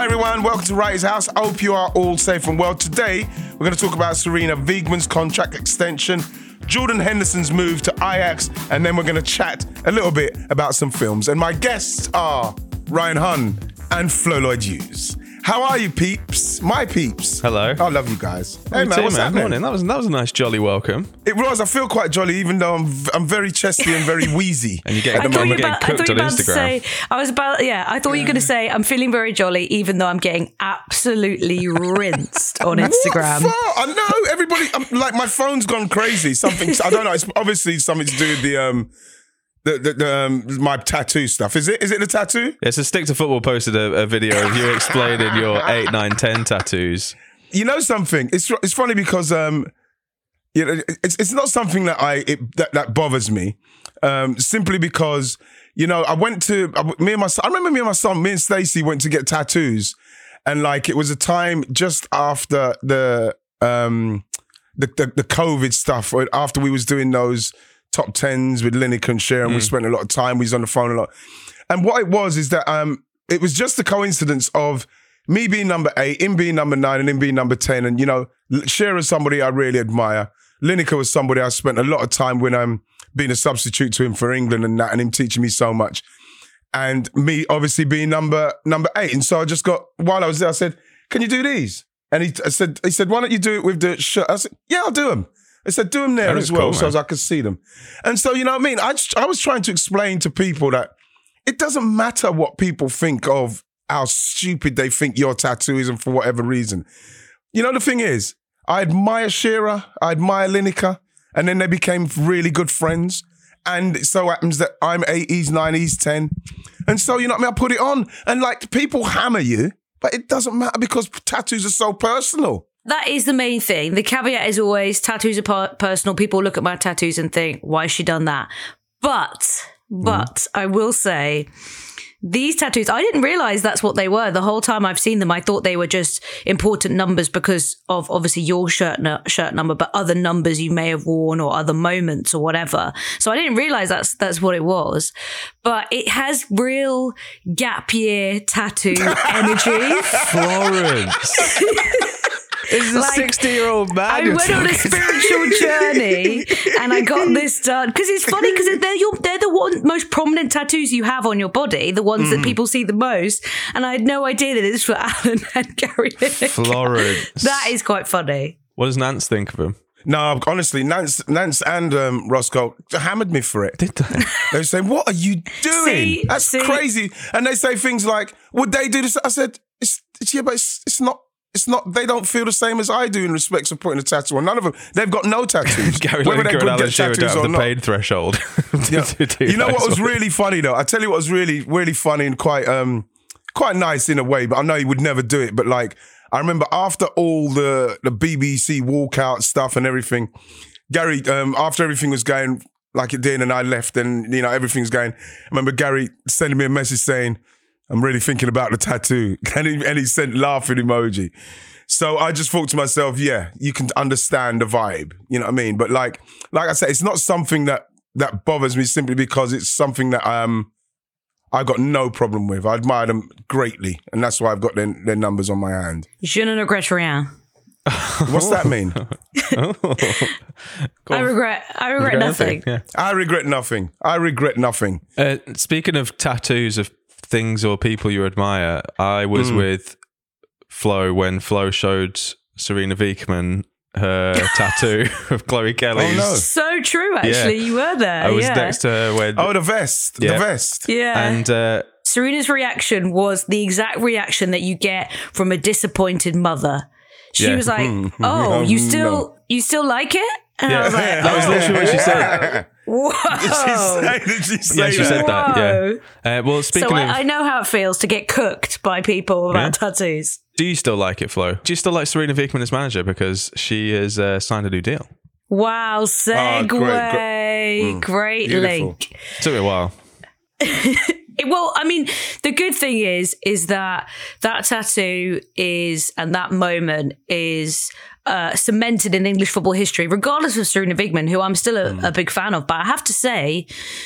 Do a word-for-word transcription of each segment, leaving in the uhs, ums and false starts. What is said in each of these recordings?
Hi everyone, welcome to Writer's House. I hope you are all safe and well. Today, we're going to talk about Sarina Wiegman's contract extension, Jordan Henderson's move to Ajax, and then we're going to chat a little bit about some films. And my guests are Ryan Hunn and Flo Lloyd Hughes. How are you, peeps? My peeps. Hello. I love you guys. Hey, hey, man, too, what's man. happening? Morning. That was that was a nice, jolly welcome. It was. I feel quite jolly, even though I'm I'm very chesty and very wheezy. And you're getting, at the you're moment. getting about, I cooked thought you on were about to Instagram. say, I was about, yeah, I thought you were going to say, I'm feeling very jolly, even though I'm getting absolutely rinsed on Instagram. What for? I know everybody. I'm, like my phone's gone crazy. Something I don't know. It's obviously something to do with the um the the, the um, my tattoo stuff. Is it? Is it the tattoo? Yeah, so Stick to Football posted a, a video of you explaining your eight, nine, ten tattoos. You know something? It's it's funny because um you know it's it's not something that I it, that that bothers me. Um, simply because you know I went to me and my son. I remember me and my son, me and Stacey went to get tattoos, and like it was a time just after the um the the, the COVID stuff. After we was doing those top tens with Lineker and Cher, and mm. we spent a lot of time. We was on the phone a lot, and what it was is that um it was just a coincidence of me being number eight, him being number nine, and him being number ten. And, you know, Cher is somebody I really admire. Lineker was somebody I spent a lot of time when I'm being a substitute to him for England and that, and him teaching me so much. And me obviously being number number eight. And so I just got, while I was there, I said, can you do these? And he I said, he said, why don't you do it with the shirt? I said, yeah, I'll do them. I said, do them there as well, cool, so as I could see them. And so, you know what I mean? I, just, I was trying to explain to people that it doesn't matter what people think of how stupid they think your tattoo is and for whatever reason. You know, the thing is, I admire Shearer, I admire Lineker, and then they became really good friends. And it so happens that I'm eight, he's nine, he's ten. And so, you know what I mean? I put it on. And like, people hammer you, but it doesn't matter because tattoos are so personal. That is the main thing. The caveat is always tattoos are per- personal. People look at my tattoos and think, why has she done that? But, but mm. I will say, these tattoos, I didn't realize that's what they were. The whole time I've seen them, I thought they were just important numbers because of obviously your shirt no- shirt number, but other numbers you may have worn or other moments or whatever. So I didn't realize that's that's what it was. But it has real gap year tattoo energy. Florence. This is a sixty-year-old like, man. I went on a spiritual journey and I got this done. Because it's funny because they're, your, they're the one, most prominent tattoos you have on your body, the ones mm. that people see the most. And I had no idea that it's for Alan and Gary Lineker. Florence. That is quite funny. What does Nance think of him? No, honestly, Nance, Nance and um, Roscoe hammered me for it. Did they? They say, what are you doing? See, That's see. crazy. And they say things like, would they do this? I said, it's, it's yeah, but it's, it's not. It's not, they don't feel the same as I do in respect of putting a tattoo on. None of them, they've got no tattoos. Gary Whether Lineker they and could Alan get Shearer don't tattoos have or the not. paid threshold. to, Yeah. to do You know that what was sort of- really funny though? I tell you what was really, really funny and quite, um, quite nice in a way, but I know he would never do it. But like, I remember after all the, the B B C walkout stuff and everything, Gary, um, after everything was going like it did and I left and, you know, everything's going, I remember Gary sending me a message saying, I'm really thinking about the tattoo. And he, and he sent laughing emoji. So I just thought to myself, yeah, you can understand the vibe. You know what I mean? But like, like I said, it's not something that, that bothers me simply because it's something that um, I've got no problem with. I admire them greatly. And that's why I've got their, their numbers on my hand. Je ne regrette rien. What's that mean? oh. I regret, I regret, regret nothing. nothing. Yeah. I regret nothing. I regret nothing. Uh, speaking of tattoos of things or people you admire, I was mm. with Flo when Flo showed Sarina Wiegman her tattoo of Chloe Kelly's. Oh, no. So true, actually. Yeah. You were there. I was yeah. next to her when... Oh, the vest. Yeah. The vest. Yeah. And... Uh, Sarina's reaction was the exact reaction that you get from a disappointed mother. She Yeah. was like, Mm. oh, you Oh, still no. you still like it? And yeah. I was like, that was literally what she said. whoa. Did she say, did she say Yeah, she that? said that. Whoa. Yeah. Uh, well, speaking So of... I, I know how it feels to get cooked by people about Yeah. tattoos. Do you still like it, Flo? Do you still like Sarina Wiegman as manager because she has uh, signed a new deal? Wow, segue. Oh, great, great. Mm, great beautiful. link. Took me a while. It, well, I mean, the good thing is, is that that tattoo is, and that moment is uh, cemented in English football history, regardless of Sarina Wiegman, who I'm still a, mm. a big fan of. But I have to say,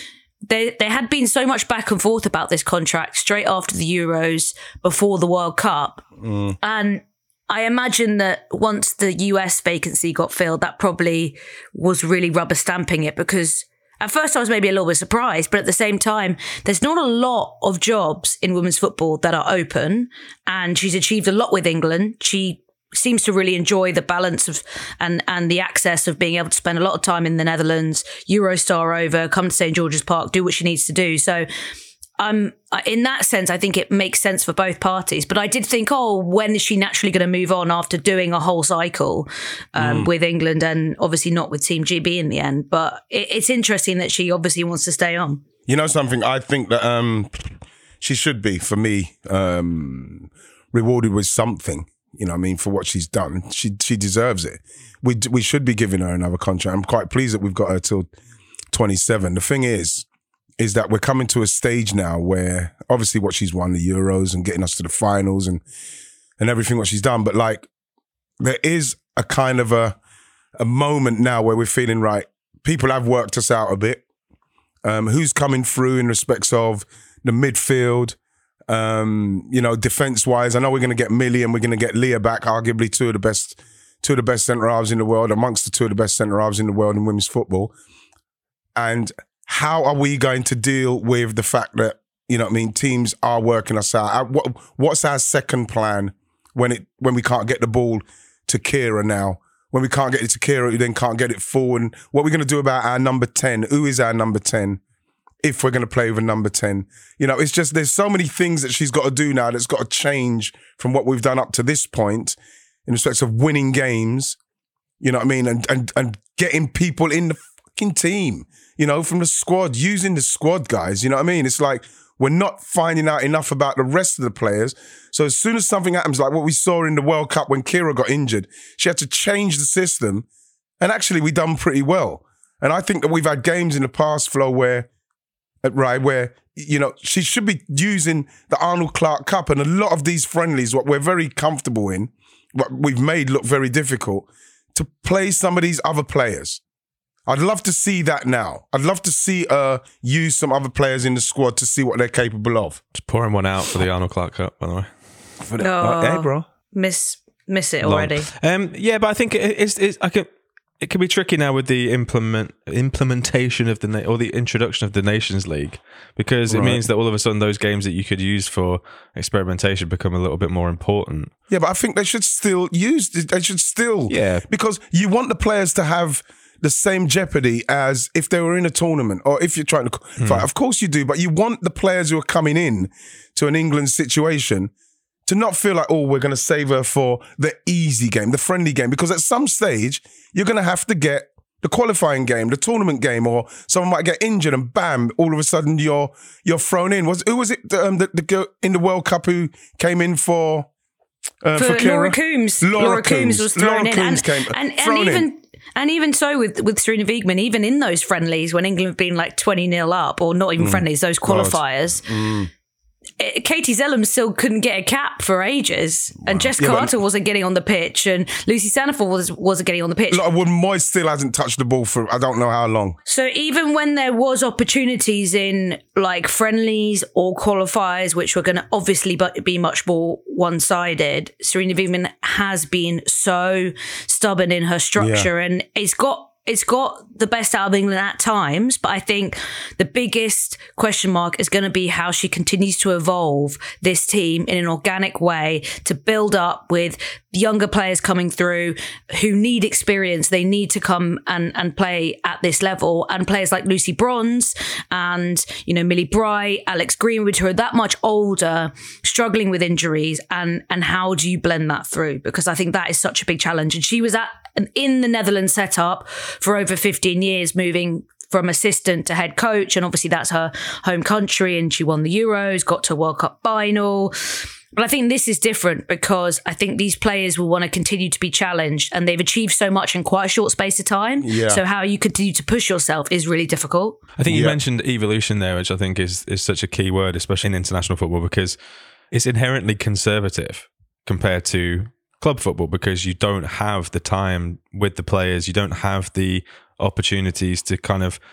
there there had been so much back and forth about this contract straight after the Euros, before the World Cup. Mm. And I imagine that once the U S vacancy got filled, that probably was really rubber stamping it, because at first I was maybe a little bit surprised, but at the same time, there's not a lot of jobs in women's football that are open, and she's achieved a lot with England. She seems to really enjoy the balance of and and the access of being able to spend a lot of time in the Netherlands, Eurostar over, come to Saint George's Park, do what she needs to do. So um, in that sense, I think it makes sense for both parties. But I did think, oh, when is she naturally going to move on after doing a whole cycle um, mm. with England, and obviously not with Team G B in the end. But it, it's interesting that she obviously wants to stay on. You know something? I think that um, she should be, for me, um, rewarded with something. You know what I mean? For what she's done. She she deserves it. We we should be giving her another contract. I'm quite pleased that we've got her till twenty-seven. The thing is, is that we're coming to a stage now where obviously what she's won, the Euros and getting us to the finals and and everything what she's done. But like, there is a kind of a a moment now where we're feeling, right, people have worked us out a bit. Um, who's coming through in respects of the midfield? Um, you know, defense-wise, I know we're going to get Millie and we're going to get Leah back, arguably two of the best, two of the best centre halves in the world, amongst the two of the best centre halves in the world in women's football. And how are we going to deal with the fact that, you know what I mean, teams are working us out? What, what's our second plan when it when we can't get the ball to Kira now? When we can't get it to Kira, we then can't get it forward. What are we going to do about our number ten? Who is our number ten? If we're going to play with a number ten. You know, it's just, there's so many things that she's got to do now that's got to change from what we've done up to this point in respect of winning games, you know what I mean, and and and getting people in the fucking team, you know, from the squad, using the squad guys, you know what I mean? It's like, we're not finding out enough about the rest of the players. So as soon as something happens, like what we saw in the World Cup when Kira got injured, she had to change the system, and actually we done pretty well. And I think that we've had games in the past, Flo, where right, where, you know, she should be using the Arnold Clark Cup and a lot of these friendlies, what we're very comfortable in, what we've made look very difficult, to play some of these other players. I'd love to see that now. I'd love to see uh use some other players in the squad to see what they're capable of. Just pouring one out for the Arnold Clark Cup, by the way. For the, oh, hey, bro. Miss, miss it already. Um, yeah, but I think it, it's, it's, I can... It can be tricky now with the implement implementation of the na- or the introduction of the Nations League, because it right. means that all of a sudden those games that you could use for experimentation become a little bit more important. Yeah, but I think they should still use. They should still, yeah, because you want the players to have the same jeopardy as if they were in a tournament or if you're trying to hmm. fight. Of course you do, but you want the players who are coming in to an England situation to not feel like, oh, we're going to save her for the easy game, the friendly game, because at some stage you're going to have to get the qualifying game, the tournament game, or someone might get injured and bam, all of a sudden you're you're thrown in. Was who was it um, the, the girl in the World Cup who came in for uh, for, for Laura Coombs? Laura, Laura Coombs. Coombs was thrown Laura in, Coombs and, came and, and, thrown and even. in. And even so with, with Serena Wiegman, even in those friendlies when England have been like twenty nil up, or not even mm. friendlies, those qualifiers, mm. Katie Zellum still couldn't get a cap for ages, wow. and Jess yeah, Carter wasn't getting on the pitch, and Lucy Sanderford was, wasn't getting on the pitch. Like, well, Moyes still hasn't touched the ball for I don't know how long. So even when there was opportunities in like friendlies or qualifiers, which were going to obviously be much more one-sided, Serena Wiegman has been so stubborn in her structure, yeah. and it's got It's got the best out of England at times, but I think the biggest question mark is going to be how she continues to evolve this team in an organic way to build up with younger players coming through who need experience. They need to come and, and play at this level, and players like Lucy Bronze and, you know, Millie Bright, Alex Greenwood, who are that much older, struggling with injuries, and, and how do you blend that through? Because I think that is such a big challenge. And she was at in the Netherlands setup for over fifteen years, moving from assistant to head coach. And obviously that's her home country, and she won the Euros, got to a World Cup final. But I think this is different because I think these players will want to continue to be challenged, and they've achieved so much in quite a short space of time. Yeah. So how you continue to push yourself is really difficult. I think you yeah. mentioned evolution there, which I think is, is such a key word, especially in international football, because it's inherently conservative compared to club football, because you don't have the time with the players, you don't have the opportunities to kind of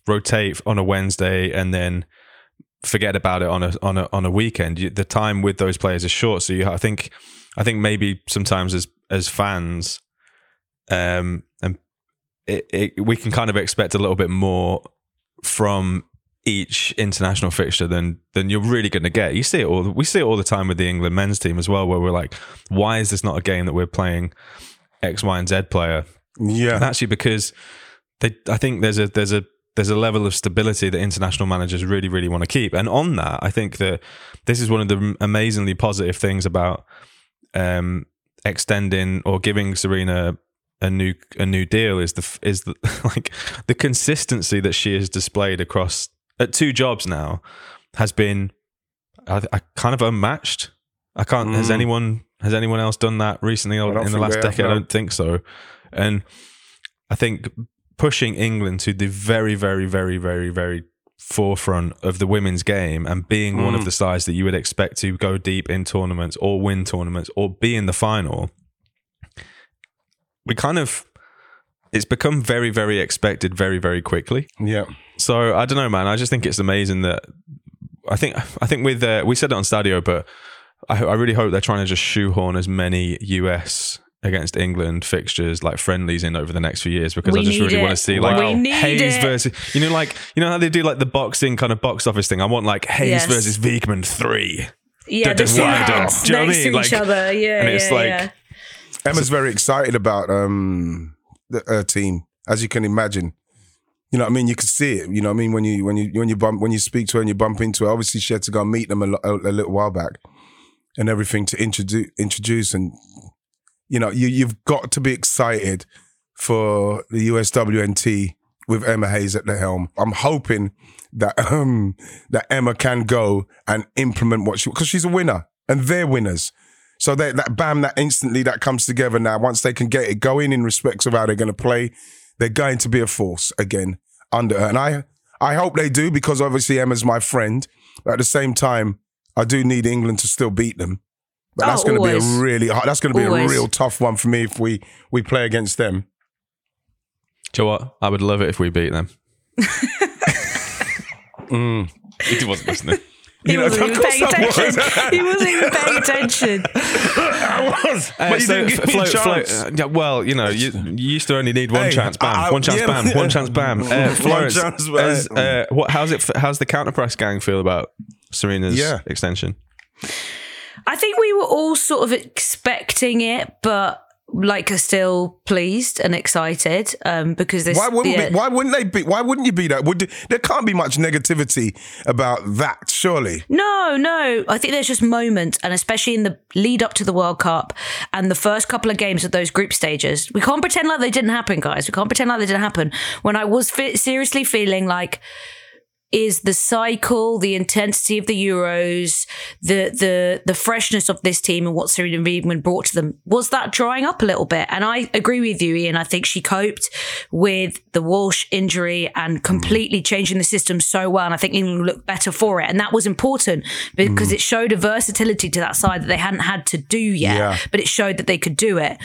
rotate on a Wednesday and then forget about it on a on a on a weekend. You, the time with those players is short, so you I think I think maybe sometimes as as fans, um, and it, it, we can kind of expect a little bit more from each international fixture than than you're really going to get. You see it all. We see it all the time with the England men's team as well, where we're like, why is this not a game that we're playing X, Y, and Z player? Yeah, and actually because they, I think there's a there's a there's a level of stability that international managers really, really want to keep. And on that, I think that this is one of the amazingly positive things about um, extending or giving Sarina a new a new deal is the is the, like the consistency that she has displayed across at two jobs now has been I, I kind of unmatched. I can't. Mm. Has anyone has anyone else done that recently or in the last decade? Have, no. I don't think so. And I think pushing England to the very, very, very, very, very forefront of the women's game and being mm. one of the sides that you would expect to go deep in tournaments or win tournaments or be in the final, we kind of, it's become very, very expected very, very quickly. Yeah. So I don't know, man. I just think it's amazing that I think, I think with, uh, we said it on Stadio, but I, I really hope they're trying to just shoehorn as many U S against England fixtures like friendlies in over the next few years, because we I just really it. want to see like wow. Hayes it. versus, you know, like, you know how they do like the boxing kind of box office thing. I want like Hayes yes. versus Wiegman three. Yeah, the two heads do you know next what I mean? to Like, each other. Yeah, and it's yeah, like, yeah. Emma's very excited about um, the, her team, as you can imagine. You know what I mean? You can see it. You know what I mean? When you when you when you bump when you speak to her and you bump into her, obviously she had to go and meet them a, a, a little while back, and everything to introduce introduce and. You know, you, you've got to be excited for the U S W N T with Emma Hayes at the helm. I'm hoping that um, that Emma can go and implement what she, because she's a winner and they're winners. So they, that bam, that instantly that comes together now. Once they can get it going in respects of how they're going to play, they're going to be a force again under her. And I, I hope they do, because obviously Emma's my friend. But at the same time, I do need England to still beat them. But that's oh, going to be a really hard, that's going to be always. a real tough one for me if we, we play against them. Do you know what? I would love it if we beat them. mm. He wasn't listening. He you wasn't know, even paying attention. Was. He wasn't even paying attention. I was. Uh, but you so, didn't give float, me a chance. Float, uh, yeah, well, you know, you, you used to only need one hey, chance, bam. I, I, one chance, yeah, bam. Yeah. One chance, bam. Uh, Florence, one chance, bam. As, uh, what, how's, it, how's the counter-press gang feel about Sarina's yeah. extension? I think we were all sort of expecting it, but like are still pleased and excited um, because this. Why wouldn't yeah. be, Why wouldn't they be? Why wouldn't you be that? Would there can't be much negativity about that? Surely. No, no. I think there's just moments, and especially in the lead up to the World Cup and the first couple of games of those group stages, we can't pretend like they didn't happen, guys. We can't pretend like they didn't happen. When I was fi- seriously feeling like. Is the cycle, the intensity of the Euros, the the the freshness of this team and what Sarina Wiegman brought to them, was that drying up a little bit? And I agree with you, Ian. I think she coped with the Walsh injury and completely changing the system so well. And I think England looked better for it. And that was important because mm. it showed a versatility to that side that they hadn't had to do yet, yeah. but it showed that they could do it.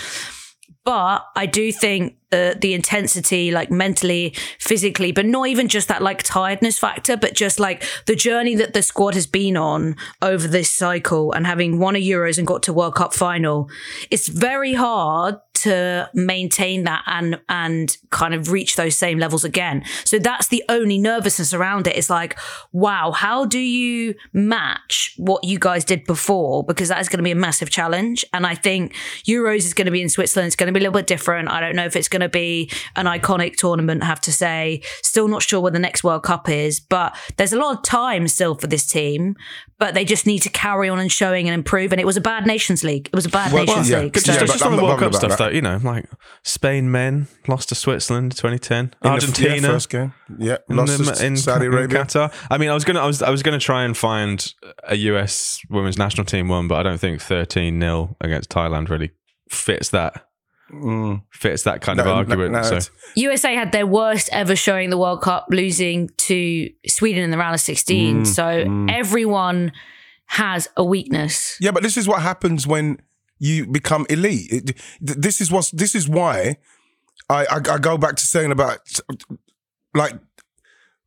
But I do think the the intensity, like mentally, physically, but not even just that like tiredness factor, but just like the journey that the squad has been on over this cycle and having won a Euros and got to World Cup final, it's very hard to maintain that and and kind of reach those same levels again. So that's the only nervousness around it. It's like, wow, how do you match what you guys did before? Because that is going to be a massive challenge. And I think Euros is going to be in Switzerland. It's going to be a little bit different. I don't know if it's going to be an iconic tournament, I have to say. Still not sure when the next World Cup is, but there's a lot of time still for this team, but they just need to carry on and showing and improve. And it was a bad Nations League. It was a bad well, Nations yeah. League. Just, so. just, just on the World Cup stuff, though, you know, like Spain men lost to Switzerland twenty ten, in Argentina the, yeah, first game, yeah, lost in, the, to in Saudi Arabia, Qatar. I mean, I was gonna, I was, I was gonna try and find a U S women's national team one, but I don't think thirteen nil against Thailand really fits that. Mm. Fits that kind no, of argument. No, no, so. U S A had their worst ever showing in the World Cup, losing to Sweden in the round of sixteen. Mm, so mm. everyone has a weakness. Yeah, but this is what happens when you become elite. It, this is what. This is why I, I I go back to saying about like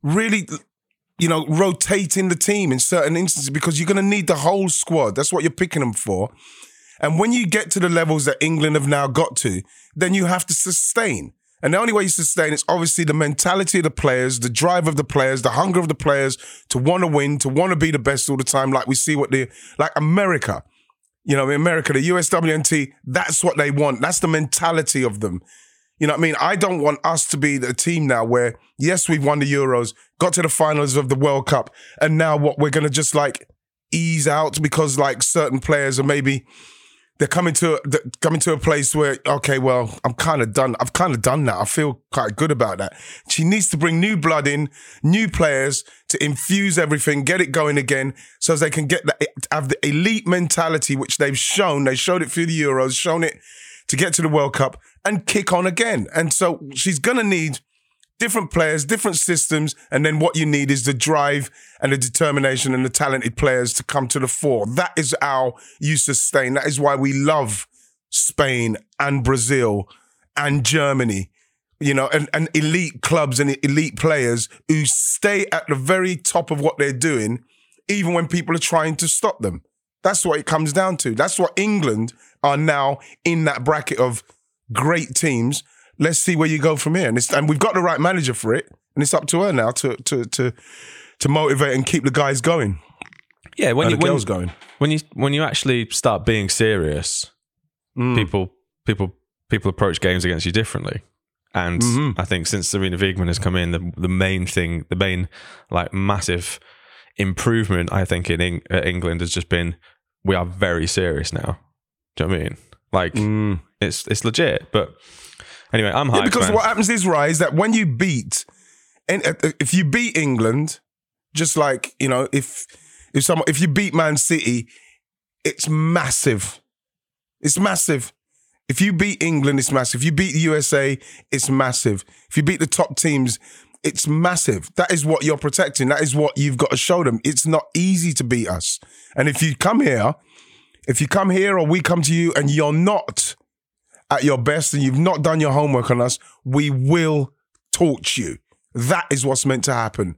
really, you know, rotating the team in certain instances because you're going to need the whole squad. That's what you're picking them for. And when you get to the levels that England have now got to, then you have to sustain. And the only way you sustain is obviously the mentality of the players, the drive of the players, the hunger of the players to want to win, to want to be the best all the time, like we see what the, like America. You know, in America, the U S W N T, that's what they want. That's the mentality of them. You know what I mean? I don't want us to be the team now where, yes, we've won the Euros, got to the finals of the World Cup, and now what, we're going to just like ease out because like certain players are maybe, they're coming to, they're coming to a place where, okay, well, I'm kind of done. I've kind of done that. I feel quite good about that. She needs to bring new blood in, new players to infuse everything, get it going again so as they can get the, have the elite mentality, which they've shown. They showed it through the Euros, shown it to get to the World Cup and kick on again. And so she's going to need different players, different systems. And then what you need is the drive and the determination and the talented players to come to the fore. That is how you sustain. That is why we love Spain and Brazil and Germany, you know, and, and elite clubs and elite players who stay at the very top of what they're doing, even when people are trying to stop them. That's what it comes down to. That's what England are now in that bracket of great teams. Let's see where you go from here. And, it's, and we've got the right manager for it. And it's up to her now to to to to motivate and keep the guys going. Yeah, when and you the when, girls going. When you when you actually start being serious, mm. people people people approach games against you differently. And mm-hmm. I think since Sarina Wiegman has come in, the the main thing, the main like massive improvement, I think in Eng- uh, England has just been we are very serious now. Do you know what I mean? Like mm. it's it's legit, but. Anyway, I'm hyped, yeah, because man. what happens is, right, is that when you beat, and if you beat England, just like, you know, if if someone if you beat Man City, it's massive. It's massive. If you beat England, it's massive. If you beat the U S A, it's massive. If you beat the top teams, it's massive. That is what you're protecting. That is what you've got to show them. It's not easy to beat us. And if you come here, if you come here or we come to you and you're not at your best and you've not done your homework on us, we will torch you. That is what's meant to happen.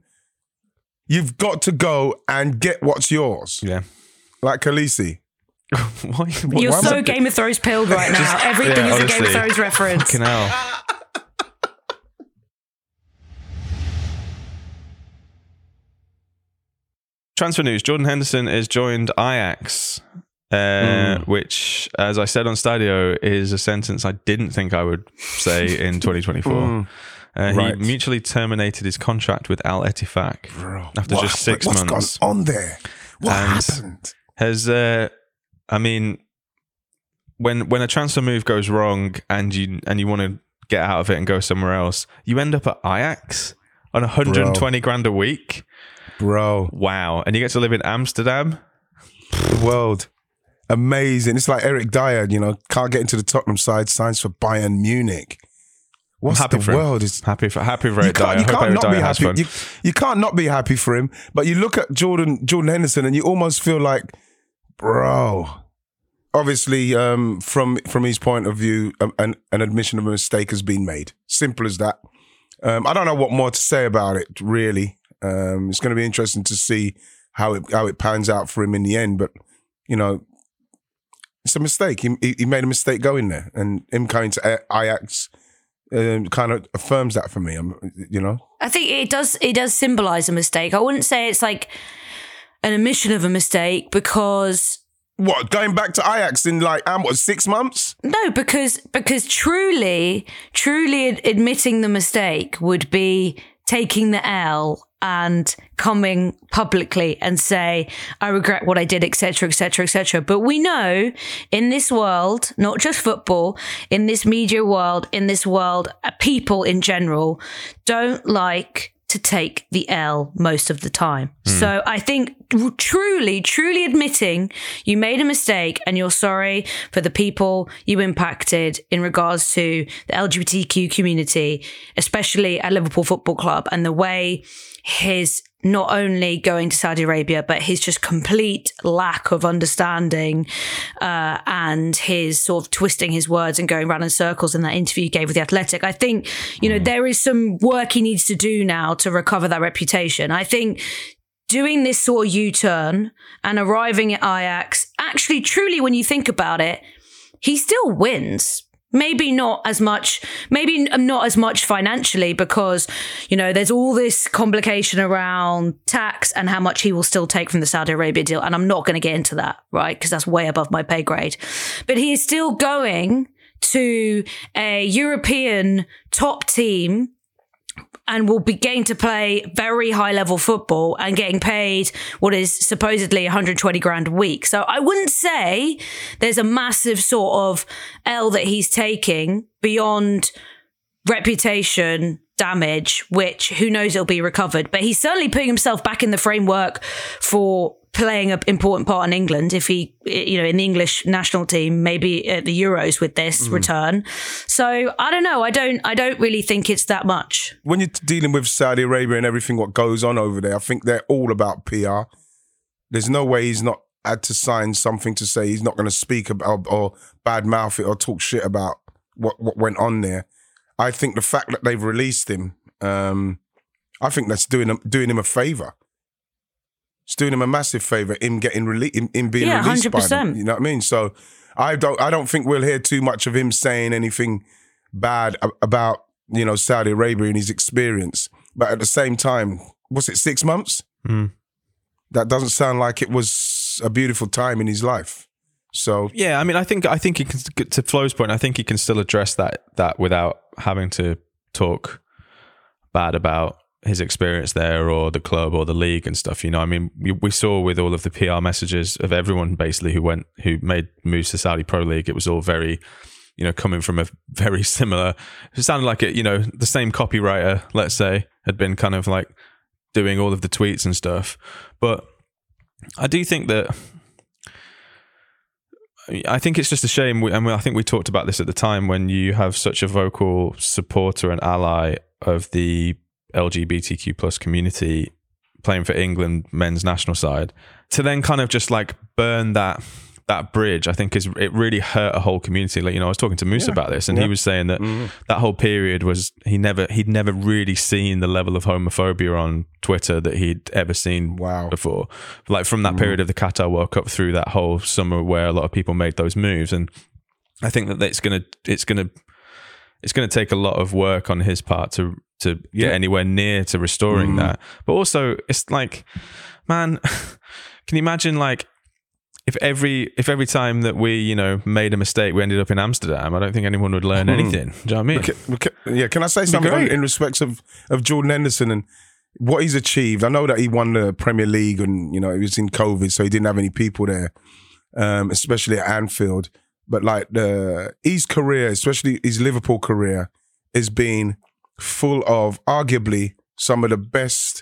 You've got to go and get what's yours. Yeah. Like Khaleesi. why, why, You're why so Game of Thrones pilled right now. Just, Everything yeah, is honestly, a Game of Thrones reference. Fucking hell. Transfer news. Jordan Henderson has joined Ajax. Uh, mm. Which, as I said on Stadio, is a sentence I didn't think I would say in twenty twenty-four. Mm. Uh, right. He mutually terminated his contract with Al Ettifaq Bro, after what, just six what's months. What's gone on there? What and happened? Has uh, I mean, when when a transfer move goes wrong and you and you want to get out of it and go somewhere else, you end up at Ajax on one hundred twenty Bro. grand a week. Bro, wow! And you get to live in Amsterdam. The world. Amazing. It's like Eric Dyer, you know, can't get into the Tottenham side, signs for Bayern Munich. What's happy the for world? Is happy for happy for Eric Dyer. You can't not be happy. You, you can't not be happy for him. But you look at Jordan Jordan Henderson and you almost feel like, bro. Obviously, um, from from his point of view, um, an, an admission of a mistake has been made. Simple as that. Um, I don't know what more to say about it, really. Um, it's going to be interesting to see how it how it pans out for him in the end. But, you know, it's a mistake. He, he made a mistake going there, and him coming to Ajax um, kind of affirms that for me. I'm, you know, I think it does. It does symbolise a mistake. I wouldn't say it's like an admission of a mistake because what going back to Ajax in like um, what six months? No, because because truly, truly admitting the mistake would be taking the L and coming publicly and say, I regret what I did, et cetera, et cetera, et cetera. But we know in this world, not just football, in this media world, in this world, people in general don't like to take the L most of the time. Mm. So I think truly, truly admitting you made a mistake and you're sorry for the people you impacted in regards to the L G B T Q community, especially at Liverpool Football Club, and the way his not only going to Saudi Arabia, but his just complete lack of understanding uh, and his sort of twisting his words and going round in circles in that interview he gave with The Athletic. I think, you know, mm. there is some work he needs to do now to recover that reputation. I think doing this sort of U-turn and arriving at Ajax, actually, truly, when you think about it, he still wins. Maybe not as much, maybe not as much financially because, you know, there's all this complication around tax and how much he will still take from the Saudi Arabia deal. And I'm not going to get into that, right? Because that's way above my pay grade. But he is still going to a European top team and will be getting to play very high level football and getting paid what is supposedly one hundred twenty grand a week. So I wouldn't say there's a massive sort of L that he's taking beyond reputation damage, which who knows it'll be recovered. But he's certainly putting himself back in the framework for playing an important part in England if he, you know, in the English national team, maybe at the Euros with this mm. return. So I don't know. I don't, I don't really think it's that much. When you're dealing with Saudi Arabia and everything, what goes on over there, I think they're all about P R. There's no way he's not had to sign something to say he's not going to speak about or badmouth it or talk shit about what, what went on there. I think the fact that they've released him, um, I think that's doing him, doing him a favour. It's doing him a massive favour, him getting released, him, him being yeah, released one hundred percent. by them. You know what I mean? So I don't, I don't think we'll hear too much of him saying anything bad about, you know, Saudi Arabia and his experience. But at the same time, what's it, six months? Mm. That doesn't sound like it was a beautiful time in his life. So yeah, I mean, I think I think he can, to Flo's point, I think he can still address that that without having to talk bad about his experience there or the club or the league and stuff. You know, I mean, we, we saw with all of the P R messages of everyone basically who went, who made moves to Saudi Pro League, it was all very, you know, coming from a very similar, it sounded like it, you know, the same copywriter, let's say, had been kind of like doing all of the tweets and stuff. But I do think that, I think it's just a shame, and I think we talked about this at the time, when you have such a vocal supporter and ally of the L G B T Q plus community playing for England men's national side, to then kind of just like burn that that bridge, I think is it really hurt a whole community. Like, you know, I was talking to Musa yeah. about this, and yeah. he was saying that mm-hmm. that whole period was he never he'd never really seen the level of homophobia on Twitter that he'd ever seen wow. before. Like from that mm-hmm. period of the Qatar World Cup through that whole summer where a lot of people made those moves, and I think that it's gonna it's gonna it's gonna take a lot of work on his part to to yeah. get anywhere near to restoring mm-hmm. that. But also, it's like, man, can you imagine like if every if every time that we, you know, made a mistake, we ended up in Amsterdam? I don't think anyone would learn mm-hmm. anything. Do you know what I mean? Okay, okay, yeah, can I say something on, in respect of, of Jordan Henderson and what he's achieved? I know that he won the Premier League and, you know, it was in COVID, so he didn't have any people there, um, especially at Anfield. But like the his career, especially his Liverpool career, has been full of arguably some of the best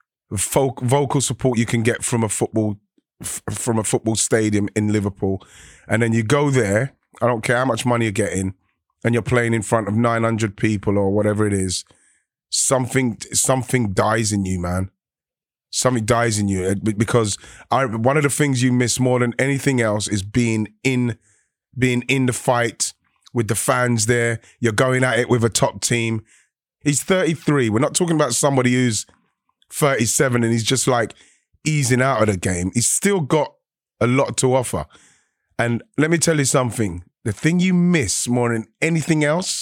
folk, vocal support you can get from a football f- from a football stadium in Liverpool. And then you go there, I don't care how much money you're getting, and you're playing in front of nine hundred people or whatever it is, something something dies in you, man. Something dies in you, because I, one of the things you miss more than anything else is being in being in the fight with the fans there. You're going at it with a top team. He's thirty-three. We're not talking about somebody who's thirty-seven and he's just like easing out of the game. He's still got a lot to offer. And let me tell you something. The thing you miss more than anything else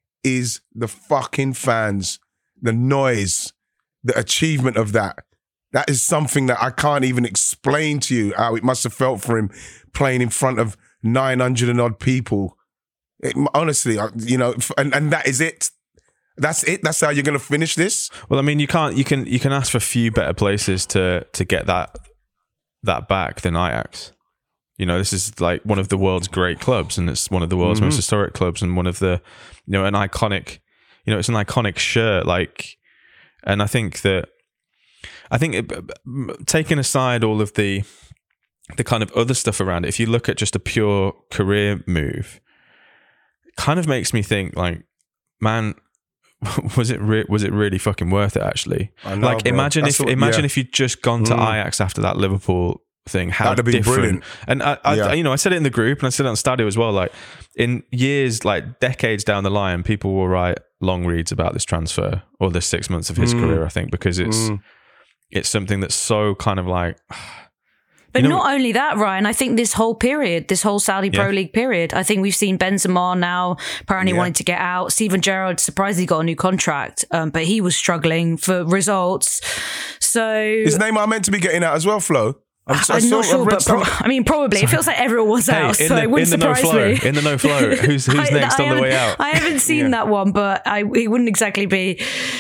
is the fucking fans, the noise, the achievement of that. That is something that I can't even explain to you how it must have felt for him playing in front of nine hundred and odd people. It, honestly, you know, and, and that is it. That's it. That's how you're going to finish this. Well, I mean, you can't. You can. You can ask for a few better places to to get that that back than Ajax. You know, this is like one of the world's great clubs, and it's one of the world's mm-hmm. most historic clubs, and one of the, you know, an iconic. You know, it's an iconic shirt. Like, and I think that, I think it, taking aside all of the the kind of other stuff around it, if you look at just a pure career move, it kind of makes me think like, man, was it re- was it really fucking worth it? Actually, I know, like bro. imagine That's if what- imagine yeah. if you'd just gone to Mm. Ajax after that Liverpool thing. How That'd have been different. brilliant. And I, I Yeah. you know, I said it in the group and I said it on Stadio as well. Like in years, like decades down the line, people will write long reads about this transfer or the six months of his Mm. career. I think because it's Mm. it's something that's so kind of like. But You know- not only that, Ryan, I think this whole period, this whole Saudi Pro Yeah. League period, I think we've seen Benzema now apparently Yeah. wanting to get out. Steven Gerrard surprisingly got a new contract, um, but he was struggling for results. So Is Neymar meant to be getting out as well, Flo? I'm, I'm saw- not sure, read but pro- something- I mean, probably. It feels like everyone was Hey, out, in so the, it in wouldn't the no surprise flow, me. in the no flow, who's who's I- next I on the way haven't- out? I haven't seen Yeah. that one, but I it wouldn't exactly be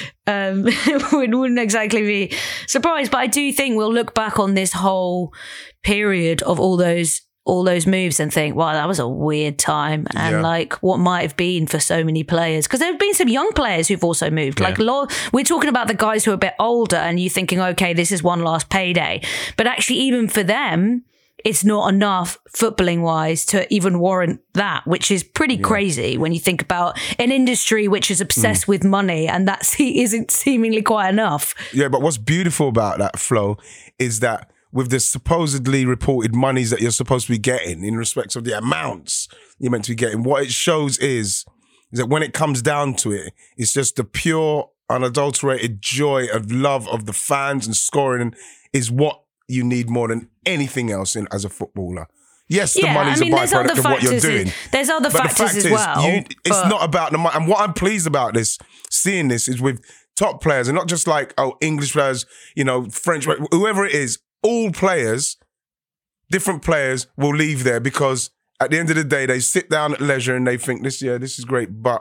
um it wouldn't exactly be surprised. But I do think we'll look back on this whole period of all those all those moves and think, wow, that was a weird time. And Yeah. like what might have been for so many players. Because there have been some young players who've also moved. Yeah. Like lo- we're talking about the guys who are a bit older and you're thinking, okay, this is one last payday. But actually even for them, it's not enough footballing wise to even warrant that, which is pretty crazy when you think about an industry which is obsessed Mm. with money, and that se- isn't seemingly quite enough. Yeah, but what's beautiful about that, Flo, is that with the supposedly reported monies that you're supposed to be getting in respect of the amounts you're meant to be getting, what it shows is, is that when it comes down to it, it's just the pure, unadulterated joy of love of the fans and scoring is what you need more than anything else in as a footballer. Yes, the Yeah, money's I mean, a there's other byproduct of what you're factors. doing. There's other But the factors fact as is, well. you- it's but- not about the money. And what I'm pleased about this, seeing this, is with top players, and not just like, oh, English players, you know, French, whoever it is, all players, different players will leave there because at the end of the day, they sit down at leisure and they think, this, yeah, this is great, but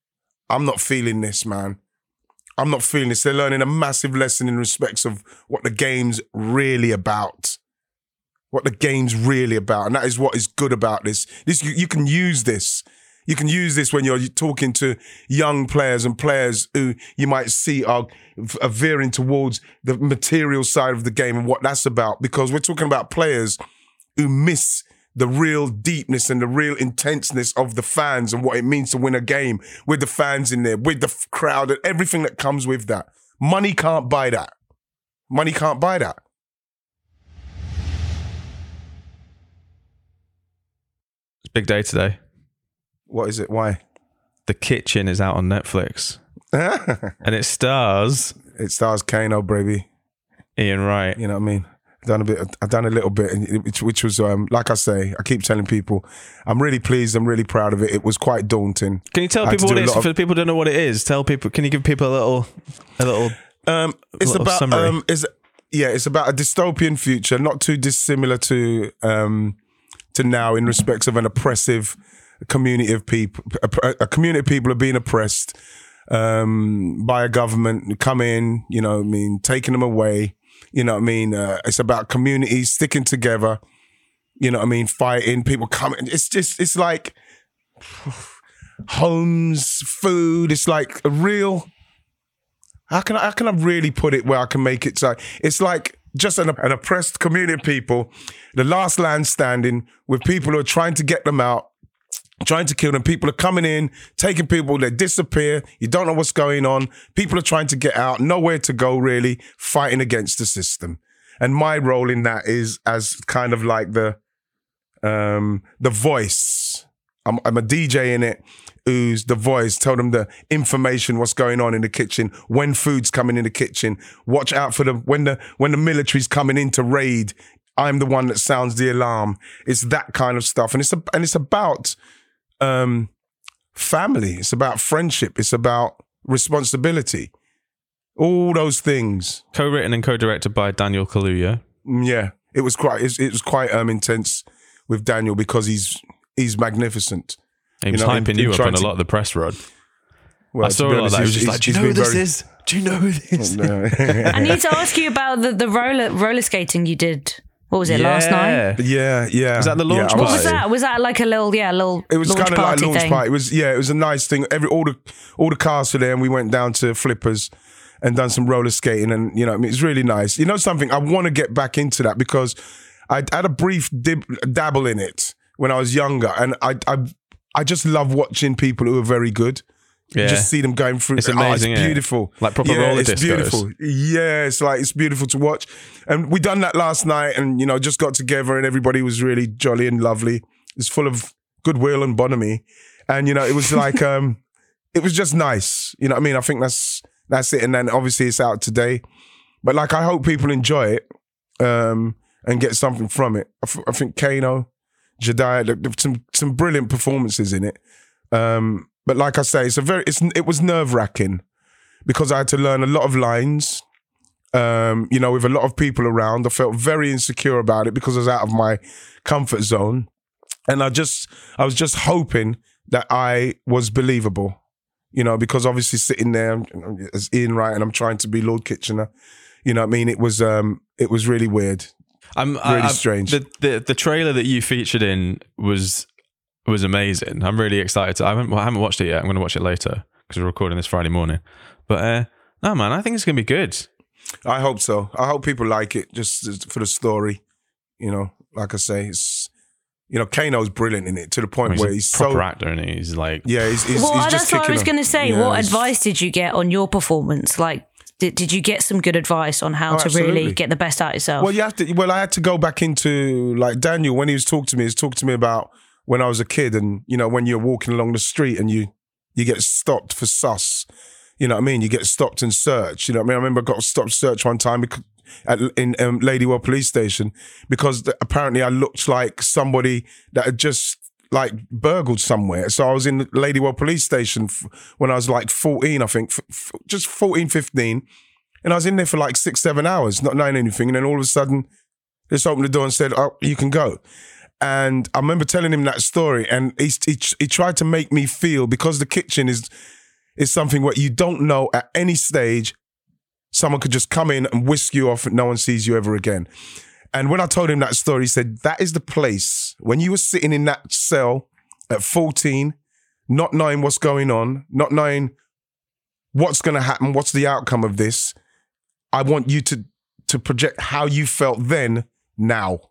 I'm not feeling this, man. I'm not feeling this. They're learning a massive lesson in respects of what the game's really about. What the game's really about. And that is what is good about this. This you, you can use this. You can use this when you're talking to young players and players who you might see are, are veering towards the material side of the game and what that's about. Because we're talking about players who miss the real deepness and the real intenseness of the fans and what it means to win a game with the fans in there, with the f- crowd and everything that comes with that. Money can't buy that. Money can't buy that. It's a big day today. What is it? Why? The Kitchen is out on Netflix, and it stars It stars Kano, baby. Ian Wright. You know what I mean? I've done a bit. I've done a little bit, and which, which was, um, like I say, I keep telling people, I'm really pleased. I'm really proud of it. It was quite daunting. Can you tell I had to people what do it a is? lot of- For people who don't know what it is, tell people. Can you give people a little, a little? Um, it's little about summary. um, is yeah, it's about a dystopian future, not too dissimilar to um, to now in respects of an oppressive community of people. A, a community of people are being oppressed um, by a government who come in, you know what I mean, taking them away. You know what I mean? Uh, it's about communities sticking together. You know what I mean? Fighting, people coming. It's just, it's like homes, food. It's like a real. How can I, how can I really put it where I can make it so? It's like just an, an oppressed community of people, the last land standing with people who are trying to get them out, trying to kill them. People are coming in, taking people, they disappear. You don't know what's going on. People are trying to get out, nowhere to go really, fighting against the system. And my role in that is as kind of like the um, the voice. I'm, I'm a D J in it who's the voice. Tell them the information, what's going on in the kitchen, when food's coming in the kitchen. Watch out for the when the when the military's coming in to raid. I'm the one that sounds the alarm. It's that kind of stuff, and it's a, and it's about um, family. It's about friendship. It's about responsibility. All those things. Co-written and co-directed by Daniel Kaluuya. Mm, Yeah, it was quite. It, it was quite um, intense with Daniel because he's he's magnificent. He was You know, in- hyping in you up trying on a to- lot of the press, Rod. Well, I to saw be a lot of honest, that. He was he's- just like, "Do you he's know who been this very- is? Do you know who this is?" No. I need to ask you about the, the roller roller skating you did. What was it, last night? Yeah, yeah. Was that the launch yeah, I What party? was that? Was that like a little, yeah, little It was launch kind of like party a launch thing? party. It was, yeah, it was a nice thing. Every all the all the cars were there, and we went down to Flippers and done some roller skating, and you know, I mean, it's really nice. You know, something I want to get back into that because I had a brief dib, dabble in it when I was younger, and I, I, I just love watching people who are very good You Yeah. just see them going through. It's Oh, amazing, it's yeah. beautiful. Like proper yeah, roller it's discos. beautiful. Yeah, it's like, it's beautiful to watch. And we done that last night and, you know, just got together and everybody was really jolly and lovely. It's full of goodwill and bonhomie. And, you know, it was like, um, it was just nice. You know what I mean? I think that's, that's it. And then obviously it's out today. But like, I hope people enjoy it um, and get something from it. I, f- I think Kano, Jediah, there- there were some, some brilliant performances in it. Um, But like I say, it's a very it's it was nerve wracking because I had to learn a lot of lines. Um, you know, with a lot of people around, I felt very insecure about it because I was out of my comfort zone, and I just I was just hoping that I was believable. You know, because obviously sitting there as Ian Wright and I'm trying to be Lord Kitchener. You know what I mean? It was um it was really weird, I'm really I, strange. The, the the trailer that you featured in was. was amazing. I'm really excited. To, I haven't well, I haven't watched it yet. I'm going to watch it later because we're recording this Friday morning. But uh, no, man, I think it's going to be good. I hope so. I hope people like it just for the story. You know, like I say, it's you know, Kano's brilliant in it to the point He's where a he's proper so actor, and he? he's like, yeah, he's, he's, Well, he's that's just what I kicking was them. going to say. Yeah, What he's- advice did you get on your performance? Like, did, did you get some good advice on how Oh, to absolutely. really get the best out of yourself? Well, you have to. Well, I had to go back into like Daniel when he was talking to me. He was talking to me about when I was a kid, and you know, when you're walking along the street and you you get stopped for sus. You know what I mean? You get stopped and searched. You know what I mean? I remember I got stopped search one time because, at, in um, Ladywell Police Station because the, apparently I looked like somebody that had just like burgled somewhere. So I was in Ladywell Police Station f- when I was like fourteen, I think, f- f- just fourteen, fifteen. And I was in there for like six, seven hours, not knowing anything. And then all of a sudden, they just opened the door and said, oh, you can go. And I remember telling him that story, and he, he, he tried to make me feel, because the kitchen is is something what you don't know at any stage, someone could just come in and whisk you off and no one sees you ever again. And when I told him that story, he said, that is the place, when you were sitting in that cell at fourteen, not knowing what's going on, not knowing what's going to happen, what's the outcome of this, I want you to to project how you felt then, now.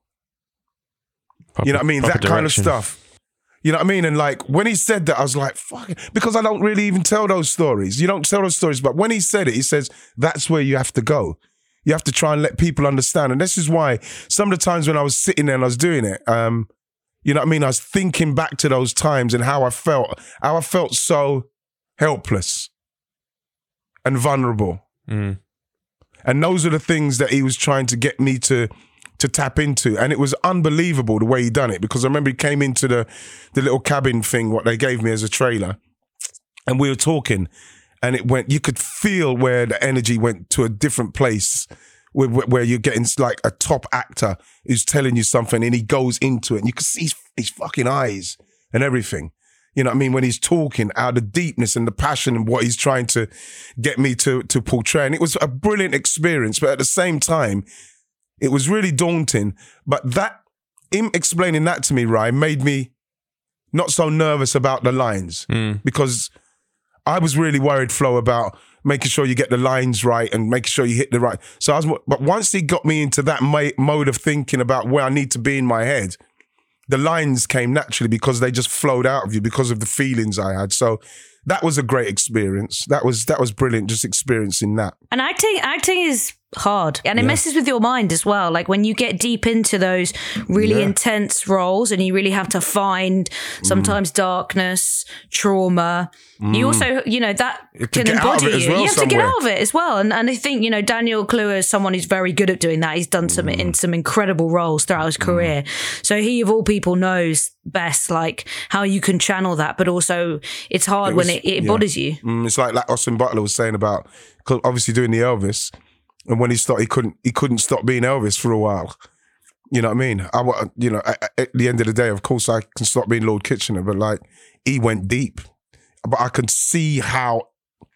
proper, You know what I mean? That proper kind of direction. stuff. You know what I mean? And like when he said that, I was like, fuck it. Because I don't really even tell those stories. You don't tell those stories. But when he said it, he says, that's where you have to go. You have to try and let people understand. And this is why some of the times when I was sitting there and I was doing it, um, you know what I mean? I was thinking back to those times and how I felt, how I felt so helpless and vulnerable. Mm. And those are the things that he was trying to get me to to tap into. And it was unbelievable the way he done it, because I remember he came into the the little cabin thing, what they gave me as a trailer, and we were talking, and it went, you could feel where the energy went to a different place, where, where you're getting like a top actor who's telling you something and he goes into it and you can see his, his fucking eyes and everything. You know what I mean? When he's talking out of the deepness and the passion and what he's trying to get me to, to portray. And it was a brilliant experience, but at the same time, it was really daunting. But that, him explaining that to me, Ryan, made me not so nervous about the lines, Mm. because I was really worried, Flo, about making sure you get the lines right and making sure you hit the right. So I was, but once he got me into that ma- mode of thinking about where I need to be in my head, the lines came naturally because they just flowed out of you because of the feelings I had. So that was a great experience. That was that was brilliant, just experiencing that. And acting, acting is hard, and it Yeah. messes with your mind as well. Like when you get deep into those really Yeah. intense roles, and you really have to find sometimes darkness, trauma. You also, you know, that have to can get out of embody it as you. well you have to get somewhere. out of it as well. And and I think, you know, Daniel Kaluuya is someone who's very good at doing that. He's done some in some incredible roles throughout his career. So he, of all people, knows best like how you can channel that, but also it's hard It when was- it, it yeah. embodies you. Mm, it's like like Austin Butler was saying about, 'cause obviously doing the Elvis, and when he started, he couldn't he couldn't stop being Elvis for a while. You know what I mean? I wa- you know at, at the end of the day, of course, I can stop being Lord Kitchener, but like he went deep. But I could see how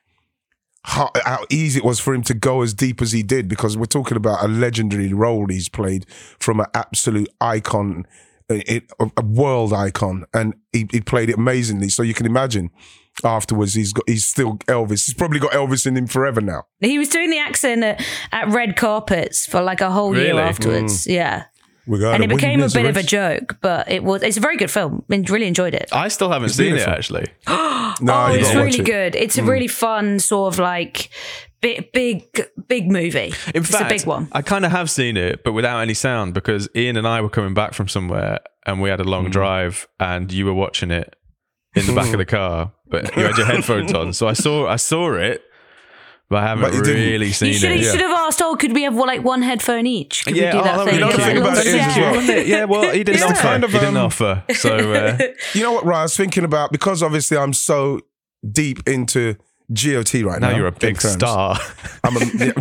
how how easy it was for him to go as deep as he did, because we're talking about a legendary role he's played from an absolute icon, a, a world icon, and he, he played it amazingly. So you can imagine afterwards he's got he's still Elvis. He's probably got Elvis in him forever now. He was doing the accent at, at red carpets for like a whole year Really? afterwards. Yeah. We got and it became a witness bit of a race. joke, but it was it's a very good film. I really enjoyed it. I still haven't It's seen beautiful. it actually. No, oh, you it's gotta watch really it. good. It's a really fun sort of like big, big, big movie. In it's fact, a big one. I kind of have seen it, but without any sound because Ian and I were coming back from somewhere and we had a long drive, and you were watching it in the back of the car, but you had your headphones on. So I saw, I saw it, but I haven't But you didn't. really You seen should, it. you yeah. should have asked, oh, could we have like one headphone each? Could Yeah, we do that oh, thing? you know the Like, thing about little- it is as well. Wasn't it? Yeah, well, he didn't Yeah. offer. Kind of, he didn't um, offer. So uh, You know what, Ryan? I was thinking about, because obviously I'm so deep into G O T right now. now you're a in big terms. star. I'm a,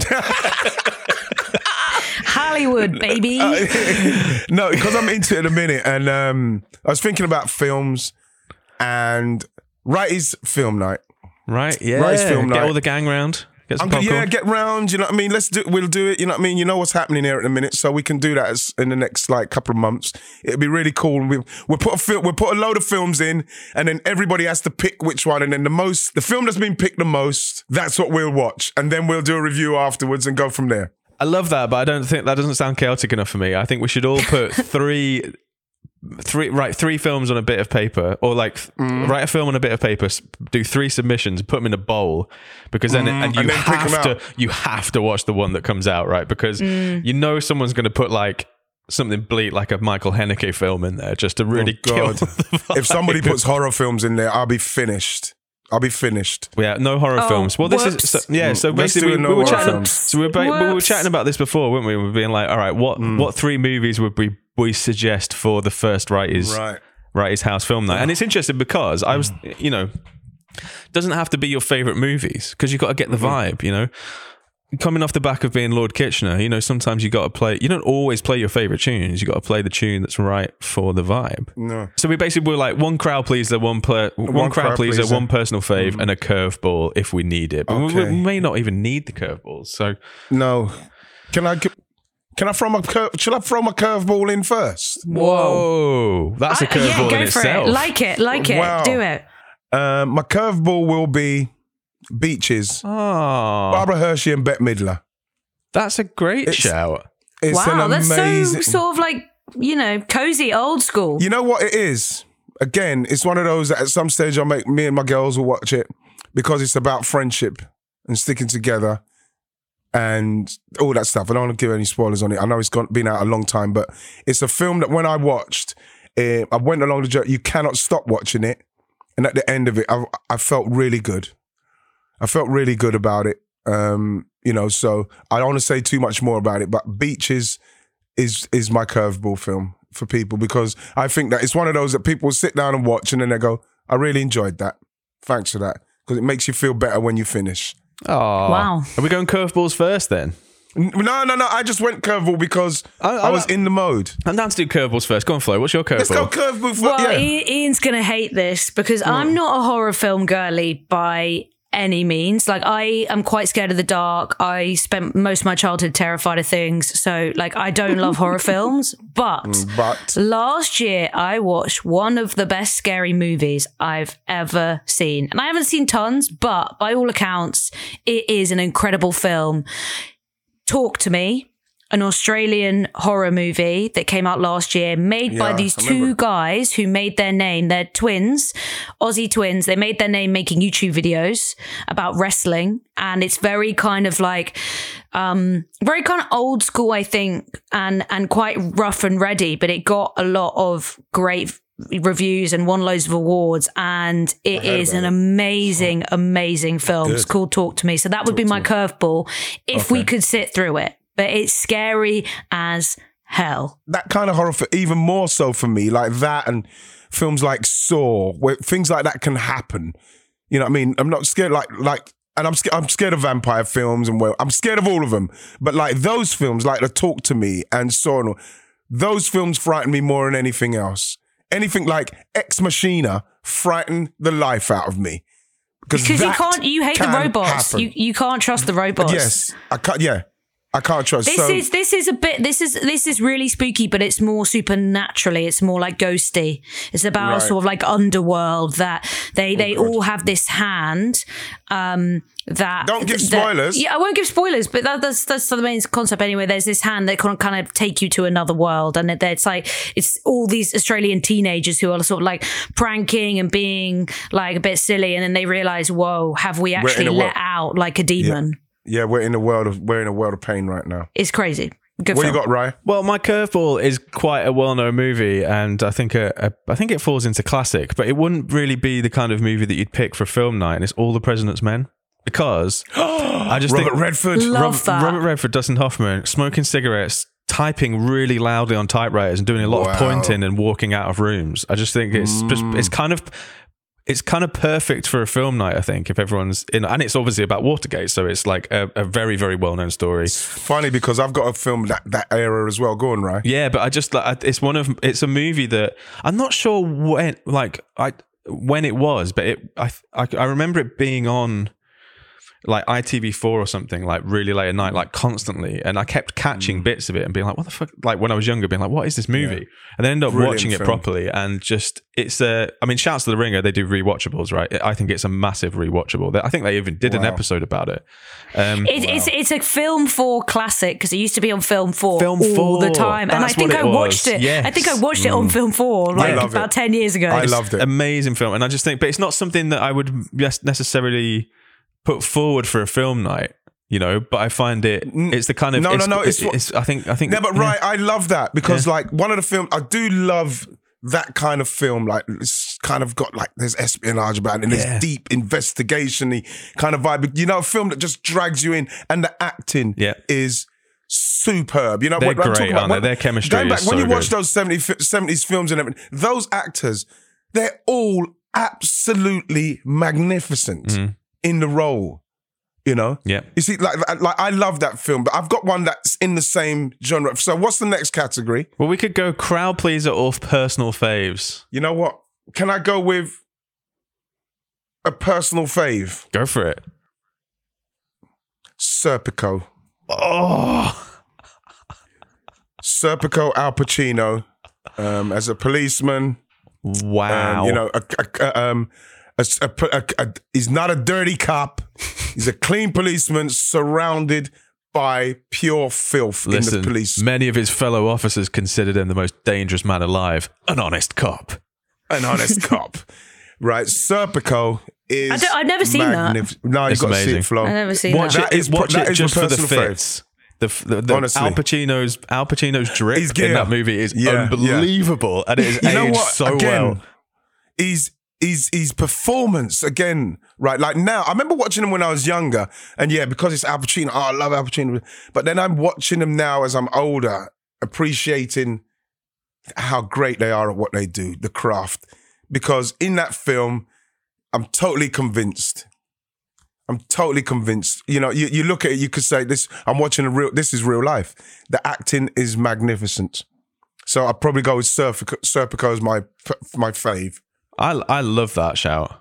Hollywood, baby. no, because I'm into it in a minute, and um, I was thinking about films and Righty's film night. Right? Yeah. Rice film Get night. all the gang round. Get some I'm good, popcorn. yeah, get round. You know what I mean? Let's do. We'll do it. You know what I mean? You know what's happening here at the minute, so we can do that as, in the next like couple of months. It'd be really cool. We we'll put a film. We'll put a load of films in, and then everybody has to pick which one. And then the most, the film that's been picked the most, that's what we'll watch, and then we'll do a review afterwards and go from there. I love that, but I don't think that doesn't sound chaotic enough for me. I think we should all put three, three, write three films on a bit of paper, or like Mm. write a film on a bit of paper, s- do three submissions, put them in a bowl, because then and you Mm. and then pick 'em have to out. you have to watch the one that comes out, right? Because you know someone's going to put like something bleak, like a Michael Haneke film in there, just to really Oh, kill. God. the vibe. If somebody puts horror films in there, I'll be finished. I'll be finished. Yeah, no horror Oh, films. Well, this whoops. is so, yeah. So Mm, let's basically, do we, no we were horror chatting. films. So we were, ba- we were Whoops. chatting about this before, weren't we? We were being like, all right, what what three movies would we we suggest for the first Writers Right. Writers House film night? And it's interesting because I was, you know, doesn't have to be your favorite movies because you've got to get the vibe. You know, coming off the back of being Lord Kitchener, you know, sometimes you got to play. You don't always play your favorite tunes. You got to play the tune that's right for the vibe. No. So we basically were like one crowd pleaser, one pla- one, One crowd crowd pleaser, pleaser. one personal fave, and a curveball if we need it. But we- we, Okay. may not even need the curveballs. So No. Can I? Can I throw my curve? Should I throw my curveball in first? whoa, that's a I- yeah, curveball go in for itself. it. Like it, like it. Wow. Do it. Um, my curveball will be Beaches. Oh, Barbara Hershey and Bette Midler. that's a great It's- shout. It's Wow, an that's amazing. so sort of like, you know, cozy, old school. You know what it is? Again, it's one of those that at some stage I'll make me and my girls will watch it because it's about friendship and sticking together and all that stuff. I don't want to give any spoilers on it. I know it's gone, been out a long time, but it's a film that when I watched, uh, I went along the journey. You cannot stop watching it. And at the end of it, I, I felt really good. I felt really good about it. Um, you know, so I don't want to say too much more about it, but Beaches is is my curveball film for people because I think that it's one of those that people sit down and watch and then they go, I really enjoyed that. Thanks for that. Because it makes you feel better when you finish. Oh, Wow. Are we going curveballs first then? N- No, no, no. I just went curveball because I- I, I- was in the mode. I'm down to do curveballs first. Go on, Flo. What's your curveball? Let's go curveball. For, Well, yeah. Ian- Ian's going to hate this because I'm not a horror film girly by any means. Like, I am quite scared of the dark. I spent most of my childhood terrified of things. So, like, I don't love horror films. But But last year, I watched one of the best scary movies I've ever seen. And I haven't seen tons, but by all accounts, it is an incredible film. Talk to Me, an Australian horror movie that came out last year, made by Yeah, these I two remember. guys who made their name. They're twins, Aussie twins. They made their name making YouTube videos about wrestling. And it's very kind of like, um, very kind of old school, I think, and, and quite rough and ready, but it got a lot of great reviews and won loads of awards, and it heard is about an it. amazing, amazing film. It's Good. called Talk to Me. So that would be my curveball if we could sit through it. But it's scary as hell. that kind of horror, for, even more so for me, like that and films like Saw, where things like that can happen. You know what I mean? I'm not scared, like, like, and I'm scared, I'm scared of vampire films and well, I'm scared of all of them. But like those films, like the Talk to Me and Saw, and all, those films frighten me more than anything else. Anything like Ex Machina frightened the life out of me. Because you that can't, you hate the can robots. happen. You you can't trust the robots. Yes, I can't. Yeah, I can't trust. This so, is this is a bit this is this is really spooky, but it's more supernaturally. It's more like ghosty. It's about Right. sort of like underworld that they they God. all have this hand. Um, that Don't give that- spoilers. Yeah, I won't give spoilers, but that, that's that's the main concept anyway. There's this hand that can kind of take you to another world, and it, it's like it's all these Australian teenagers who are sort of like pranking and being like a bit silly, and then they realize, whoa, have we in actually a let world- out like a demon? yeah, we're in a world of we're in a world of pain right now. It's crazy. Good What film. you got, Rye? Well, my curveball is quite a well-known movie, and I think a, a, I think it falls into classic, but it wouldn't really be the kind of movie that you'd pick for a film night. And it's All the President's Men, because I just Robert think Redford. Love Rob- that. Robert Redford, Dustin Hoffman, smoking cigarettes, typing really loudly on typewriters, and doing a lot Wow. of pointing and walking out of rooms. I just think it's just it's kind of. It's kind of perfect for a film night, I think, if everyone's in. And it's obviously about Watergate, so it's like a, a very, very well-known story. Funny because I've got a film that that era as well. Go on, Rye. Yeah, but I just like it's one of it's a movie that I'm not sure when like I when it was, but it I I, I remember it being on like I T V four or something, like really late at night, like constantly, and I kept catching bits of it and being like, what the fuck, like when I was younger, being like, what is this movie? Yeah. And then end up Brilliant watching it film. properly, and just it's a I mean, shouts to The Ringer, they do rewatchables, right? I think it's a massive rewatchable. I think they even did an Wow. episode about it. Um It, It's it's a film four classic because it used to be on film four Film all four, the time, and I that's think what it I watched was. it. Yes. I think I watched it on film four like love about it. ten years ago. I loved it. Amazing film, and I just think, but it's not something that I would yes- necessarily put forward for a film night, you know. But I find it, it's the kind of No, no, it's, no, it's what- it's, I think, I think, Yeah, but right, I love that because Yeah. like one of the films I do love that kind of film. Like it's kind of got like there's espionage about it and Yeah. there's deep investigation-y kind of vibe. You know, a film that just drags you in, and the acting Yeah. is superb. You know, They're what I'm great, talking about. aren't they? When- Their chemistry Going back is when so you watch good. those seventy, seventies films and everything, those actors, they're all absolutely magnificent in the role. You know, Yeah. You see, like, like I love that film, but I've got one that's in the same genre. So, what's the next category? Well, we could go crowd pleaser or personal faves. You know what? Can I go with a personal fave? Go for it. Serpico. Oh, Serpico Al Pacino um, as a policeman. wow. Um, you know, a, a, a, um, a, a, a, a, he's not a dirty cop. He's a clean policeman surrounded by pure filth Listen, in the police. many of his fellow officers considered him the most dangerous man alive, an honest cop. An honest cop. Right. Serpico is I don't- I've never seen that. magnif- No, you've It's got to see amazing. it, Flo. I've never seen Watch that. That it. is watch pro- that it is just my for the personal fave. fits. The, the, the Honestly. Al Pacino's Al Pacino's drip He's in gear. that movie is Yeah, yeah. unbelievable, and it is You know aged what? so Again, well. He's he's his performance again, right? Like now, I remember watching him when I was younger, and yeah, because it's Al Pacino, oh, I love Al Pacino. But then I'm watching him now as I'm older, appreciating how great they are at what they do, the craft. Because in that film, I'm totally convinced. I'm totally convinced. You know, you, you look at it, you could say this. I'm watching a real. This is real life. The acting is magnificent. So I'd probably go with Serpico. Serpico as my my fave. I I love that shout.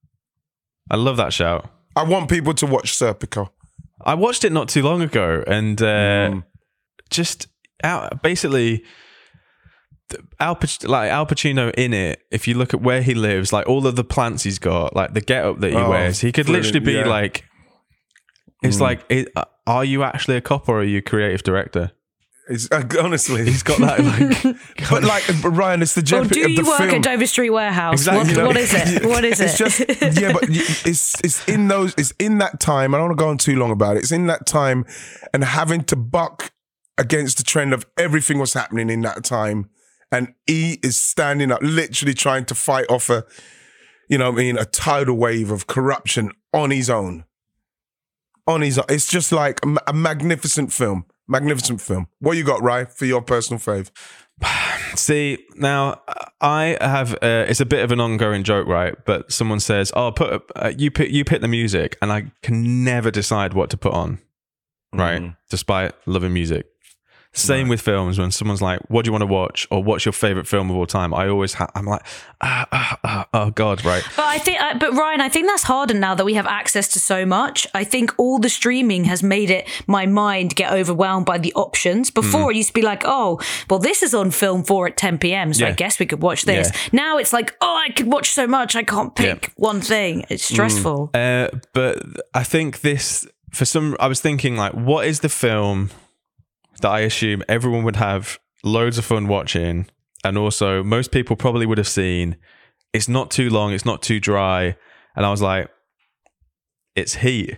I love that shout. I want people to watch Serpico. I watched it not too long ago, and uh, Mm. just out, basically, the- Al Pac- like Al Pacino in it. If you look at where he lives, like all of the plants he's got, like the getup that he Oh, wears, he could brilliant, literally be yeah. like, it's like, it, uh, are you actually a cop or are you a creative director? It's uh, honestly, He's got that like, but like but Ryan, it's the Or Jeff do of the you work film. at Dover Street Warehouse? Exactly, What, you know. what is it? What is It's it? just yeah, but y- it's it's in those it's in that time. I don't want to go on too long about it. It's in that time, and having to buck against the trend of everything was happening in that time, and he is standing up, literally trying to fight off a, you know, what I mean, a tidal wave of corruption on his own. On his own, it's just like a, ma- a magnificent film. Magnificent film. What you got, Rye, for your personal fave? See, now I have. Uh, it's a bit of an ongoing joke, right? But someone says, "Oh, put uh, you pick you pick the music," and I can never decide what to put on, right? Mm. Despite loving music, Same right. with films. When someone's like, "What do you want to watch?" or "What's your favorite film of all time?" I always, ha- I'm like, ah, ah, ah, "Oh God, right." But I think, uh, but Ryan, I think that's harder now that we have access to so much. I think all the streaming has made it my mind get overwhelmed by the options. Before mm. it used to be like, "Oh, well, this is on Film four at ten p.m, so yeah. I guess we could watch this." Yeah. Now it's like, "Oh, I could watch so much, I can't pick yeah. one thing." It's stressful. Mm. Uh, but I think this, for some, I was thinking like, what is the film that I assume everyone would have loads of fun watching, and also most people probably would have seen? It's not too long, it's not too dry, and I was like, it's Heat.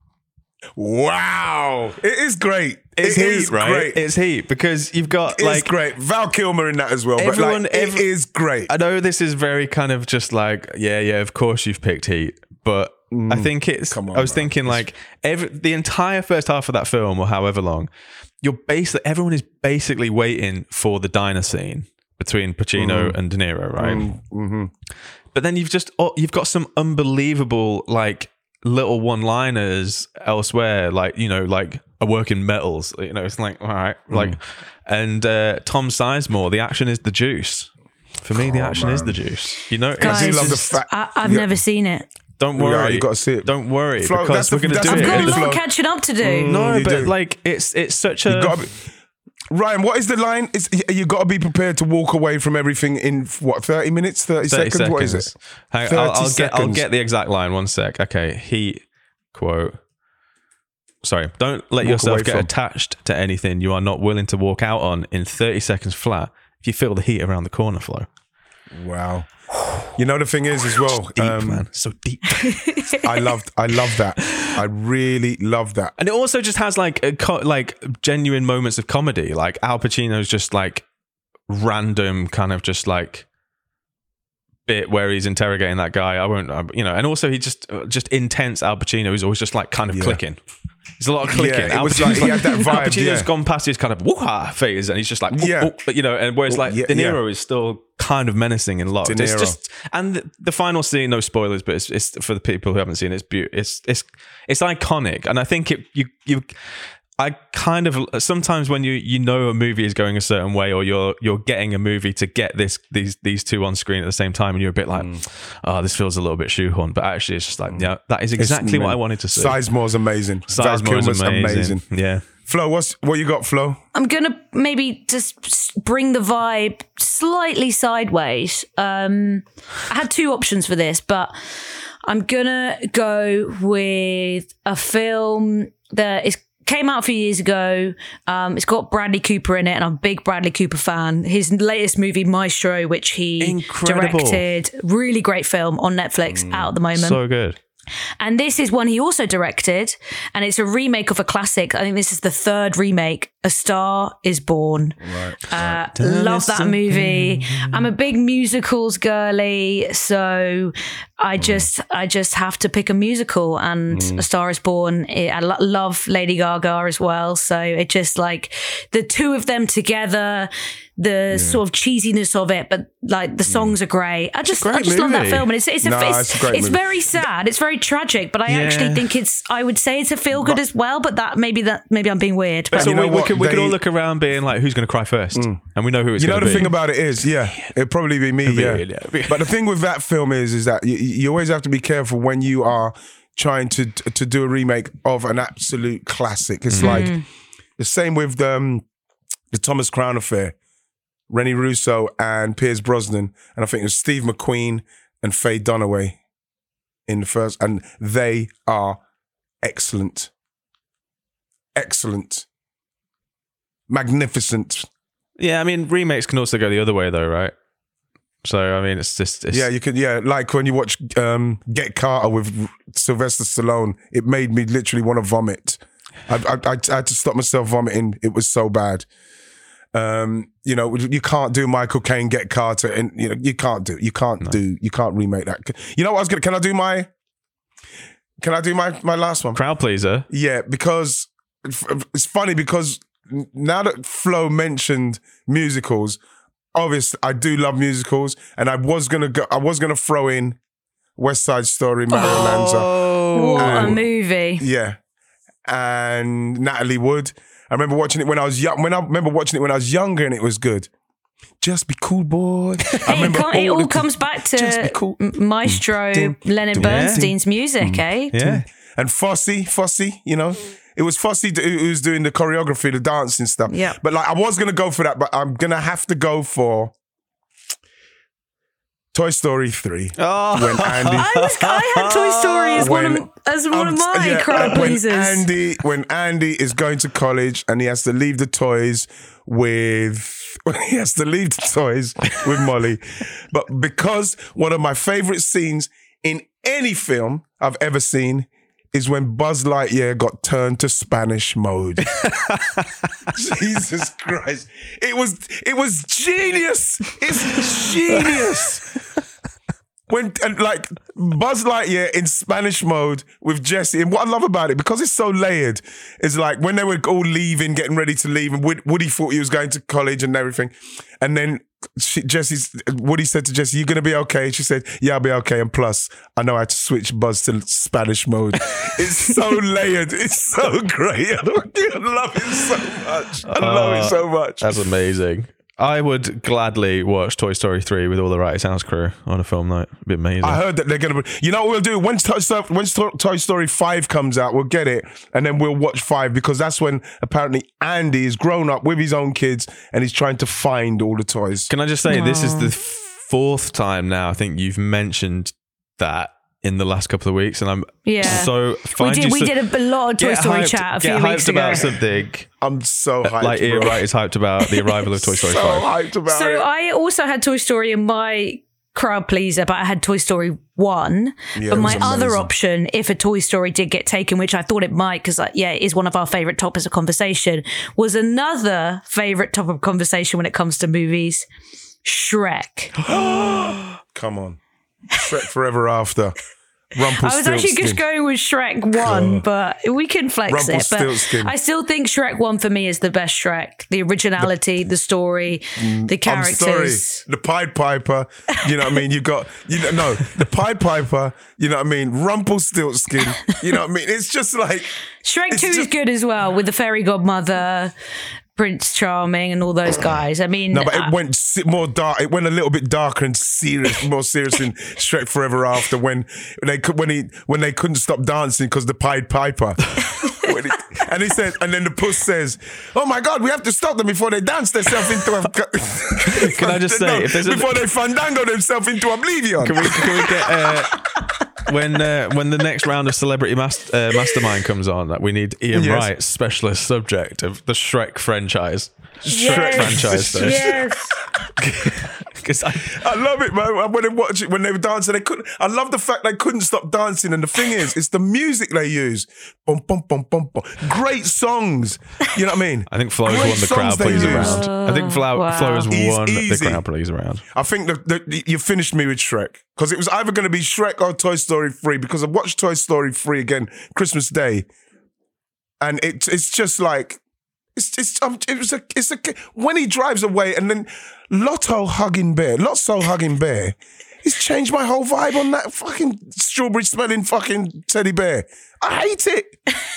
Wow, it is great. It's it Heat, is right? Great. It's Heat because you've got it's like great. Val Kilmer in that as well. Everyone, but like, every, it is great. I know this is very kind of just like, yeah, yeah. Of course you've picked Heat, but mm, I think it's. Come on, I was bro. thinking like every the entire first half of that film, or however long, you're basically everyone is basically waiting for the diner scene between Pacino mm. and De Niro, right? Mm, mm-hmm. But then you've just oh, you've got some unbelievable like little one-liners elsewhere, like you know, like I work in metals. You know, it's like all right, mm. like, and uh, Tom Sizemore, the action is the juice. For me, oh, the action man. is the juice. You know, guys, I do love the fact. I, I've yeah. never seen it. Don't worry, yeah, you got to see it. Don't worry, Flo, because we're going to do I've it. got a lot Flo. of catching up to do. Mm, no, but do. like it's it's such a. Be, Ryan, what is the line? Is you got to be prepared to walk away from everything in what thirty minutes, thirty, thirty seconds? seconds? What is it? Hang, I'll, I'll get I'll get the exact line. One sec. Okay, Heat quote. Sorry, don't let walk yourself get from. attached to anything you are not willing to walk out on in thirty seconds flat. If you feel the heat around the corner, Flo. Wow. You know the thing is as well, deep, um, man, so deep. I loved, I love that. I really love that, and it also just has like a co- like genuine moments of comedy. Like Al Pacino's just like random kind of just like bit where he's interrogating that guy. I won't, you know, and also he just just intense Al Pacino is always just like kind of yeah. clicking. There's a lot of clicking. Yeah, it was like, he had that vibe. Al Pacino's yeah. gone past his kind of woo-ha phase, and he's just like, oh, yeah, oh, you know. And whereas like yeah, De Niro yeah. is still kind of menacing in a lot. De Niro. It's just, and the, the final scene, no spoilers, but it's, it's for the people who haven't seen it. It's beautiful. It's it's it's iconic, and I think it you you. I kind of sometimes when you you know a movie is going a certain way, or you're you're getting a movie to get this these these two on screen at the same time, and you're a bit like, mm. oh, this feels a little bit shoehorned. But actually, it's just like, yeah, that is exactly it's, what I wanted to see. Sizemore's amazing. Sizemore's amazing. amazing. Yeah. Flo, what's what you got, Flo? I'm gonna maybe just bring the vibe slightly sideways. Um, I had two options for this, but I'm gonna go with a film that is. Came out a few years ago. Um, it's got Bradley Cooper in it, and I'm a big Bradley Cooper fan. His latest movie, Maestro, which he Incredible. directed, really great film on Netflix mm, out at the moment. So good. And this is one he also directed, and it's a remake of a classic. I think this is the third remake, A Star Is Born. Right. Uh, right. Love that movie. I'm a big musicals girly, so I just I just have to pick a musical, and mm. A Star Is Born. It, I lo- love Lady Gaga as well, so it just like the two of them together. The yeah. sort of cheesiness of it, but like the songs are great. I just, I just movie. love that film, and it's it's a, no, it's, it's, a great it's movie. very sad. It's very tragic, but I yeah. actually think it's. I would say it's a feel good as well, but that maybe that maybe I'm being weird. But so you know we, we, could, we they, could all look around being like, who's going to cry first, mm. and we know who it's. You know the be. thing about it is, yeah, it'd probably be me, be yeah. It, yeah. But the thing with that film is, is that you, you always have to be careful when you are trying to to do a remake of an absolute classic. It's mm. like the same with the, um, the Thomas Crown Affair. Rennie Russo and Pierce Brosnan, and I think it was Steve McQueen and Faye Dunaway in the first, and they are excellent. Excellent. Magnificent. Yeah, I mean, remakes can also go the other way though, right? So, I mean, it's just... It's... Yeah, you could, yeah, like when you watch um, Get Carter with Sylvester Stallone, it made me literally want to vomit. I, I, I had to stop myself vomiting. It was so bad. Um, you know, you can't do Michael Caine, Get Carter, and you know, you can't do, you can't no. do, you can't remake that. You know what I was gonna? Can I do my? Can I do my my last one? Crowd pleaser. Yeah, because it's funny because now that Flo mentioned musicals, obviously I do love musicals, and I was gonna go, I was gonna throw in West Side Story, Mario Lanza. Oh, what and, a movie! Yeah, and Natalie Wood. I remember watching it when I was young. When I remember watching it when I was younger, and it was good. Just be cool, boy. I Hey, it, remember com- it all the- comes back Just be to cool. M- Maestro Ding, Leonard ding, Bernstein's music, Mm. eh? Yeah. And Fosse, Fosse, you know, it was Fosse who who was doing the choreography, the dancing stuff. Yeah. But like, I was gonna go for that, but I'm gonna have to go for Toy Story three. Oh. When Andy, I was I had Toy Story as one When- of as one I'm- of my yeah, crowd when pleasers. Andy, when Andy is going to college and he has to leave the toys with, he has to leave the toys with Molly. But because one of my favorite scenes in any film I've ever seen is when Buzz Lightyear got turned to Spanish mode. Jesus Christ. It was, it was genius. It's genius. When and like Buzz Lightyear in Spanish mode with Jesse, and what I love about it, because it's so layered, is like when they were all leaving, getting ready to leave, and Wood- Woody thought he was going to college and everything, and then she, Jesse's Woody said to Jesse, "You gonna be okay?" She said, "Yeah, I'll be okay." And plus, I know how to switch Buzz to Spanish mode. It's so layered. It's so great. I love it so much. I love it so much. That's amazing. I would gladly watch Toy Story three with all the Right Sounds crew on a film night. It'd be amazing. I heard that they're going to be... You know what we'll do? When Toy, Story, when Toy Story five comes out, we'll get it, and then we'll watch five, because that's when apparently Andy is grown up with his own kids, and he's trying to find all the toys. Can I just say, this is the fourth time now I think you've mentioned that in the last couple of weeks, and I'm Yeah. so... we find did you we so- did a lot of Toy get Story hyped- chat a few get weeks hyped ago. about something I'm so hyped, like Ian bro. Wright is hyped about the arrival of Toy Story so five. hyped about So it. I also had Toy Story in my crowd pleaser, but I had Toy Story one. Yeah, but it my was other amazing. option, if a Toy Story did get taken, which I thought it might, because yeah, it is one of our favorite topics of conversation, was another favorite topic of conversation when it comes to movies: Shrek. Come on. Shrek Forever After. Rumpelstiltskin. I was actually just going with Shrek one, but we can flex it. But Rumpelstiltskin. I still think Shrek one for me is the best Shrek. The originality, the story, the characters. I'm sorry. The Pied Piper, you know what I mean? You got, you know, no, the Pied Piper, you know what I mean? Rumpelstiltskin, you know what I mean? It's just like... Shrek it's two is just- good as well, with the fairy godmother, Prince Charming, and all those guys. I mean, No, but uh, it went si- more dark. It went a little bit darker and serious, more serious in Shrek Forever After, when they could, when he, when they couldn't stop dancing because the Pied Piper. When he- and he said, and then the puss says, "Oh my God, we have to stop them before they dance themselves into a." Can I just say, No, if there's a- before they fandango themselves into oblivion? Can we, can we get uh, when uh, when the next round of Celebrity mas- uh, Mastermind comes on? That we need Ian Yes. Wright, specialist subject of the Shrek franchise. yes, franchise, though. yes. Because I, I love it, man. When they watch it, when they were dancing, they couldn't. I love the fact they couldn't stop dancing. And the thing is, it's the music they use. Bum, bum, bum, bum, bum. Great songs. You know what I mean? I think Flo has Great won the songs crowd they please use. round. I think Flo, Wow. Flo has Eas- won easy. the crowd please round. I think that the, you finished me with Shrek, because it was either going to be Shrek or Toy Story three, because I watched Toy Story three again Christmas Day, and it, it's just like it's it's um, it was a it's a when he drives away and then Lotto hugging bear, Lotso hugging bear. It's changed my whole vibe on that fucking strawberry smelling fucking teddy bear. I hate it.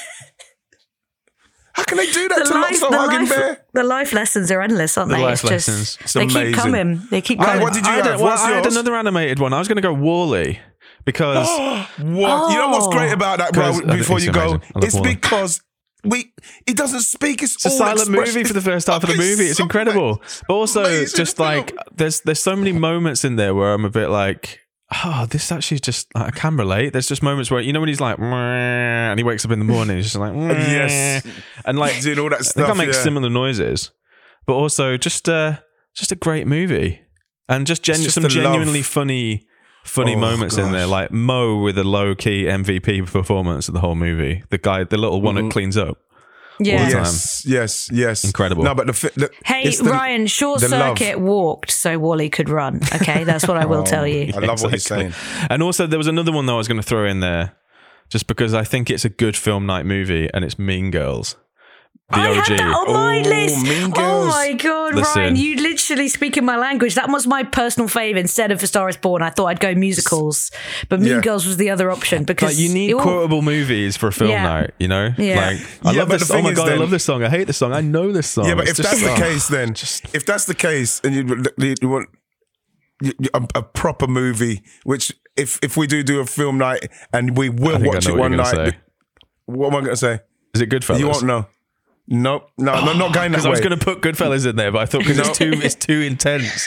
How can they do that to life, Lotso the, hugging life, bear? the life lessons are endless, aren't The they? life it's just, lessons. It's they amazing. keep coming. They keep All right, coming. what did you I, had, have? well, What's I had yours? another animated one. I was going to go Wall-E because What? You know what's great about that, bro? 'Cause I think Before it's you go, amazing. I love it's Wall-E. because we it doesn't speak. It's, it's a all silent expression. movie for the first half of the movie. It's so incredible. amazing. But also, Amazing just film. like there's there's so many moments in there where I'm a bit like, oh, this actually just like, I can relate. There's just moments where you know when he's like, "Meh," and he wakes up in the morning, he's just like, "Meh," Yes. and like Doing all that I stuff. think I make yeah. similar noises, but also just uh, just a great movie and just, genu- just some the genuinely love. funny, funny Oh, moments in there. gosh. Like Mo with a low key M V P performance of the whole movie. The guy, the little one Mm-hmm. that cleans up. Yeah. all the time. Yes, yes, yes. Incredible. No, but the, fi- the Hey, it's the- Ryan, Short the love. Circuit walked so Wally could run. Okay, that's what I will tell you. I love what he's Exactly. saying. And also, there was another one that I was going to throw in there, just because I think it's a good film night movie, and it's Mean Girls. The I O G. had that on my Oh, list. Mean Oh Girls. my god, Listen. Ryan, you literally speaking my language. That was my personal fave. Instead of A Star Is Born, I thought I'd go musicals, but Mean Yeah. Girls was the other option because Like you need it all- quotable movies for a film Yeah. night, you know? Yeah. Like I Yeah, love but this. the Oh thing my is god, I then- love this song. I hate this song. I know this song. Yeah, but It's if just- that's the oh. case, then if that's the case, and you, you, you want you, you- a, a proper movie, which if if we do do a film night and we will I think I watch know it what one you're night, gonna say. what am I going to say? Is it Goodfellas? You won't know. Nope, no, no, not going that Because way. I was going to put Goodfellas in there, but I thought because No. it's too it's too intense.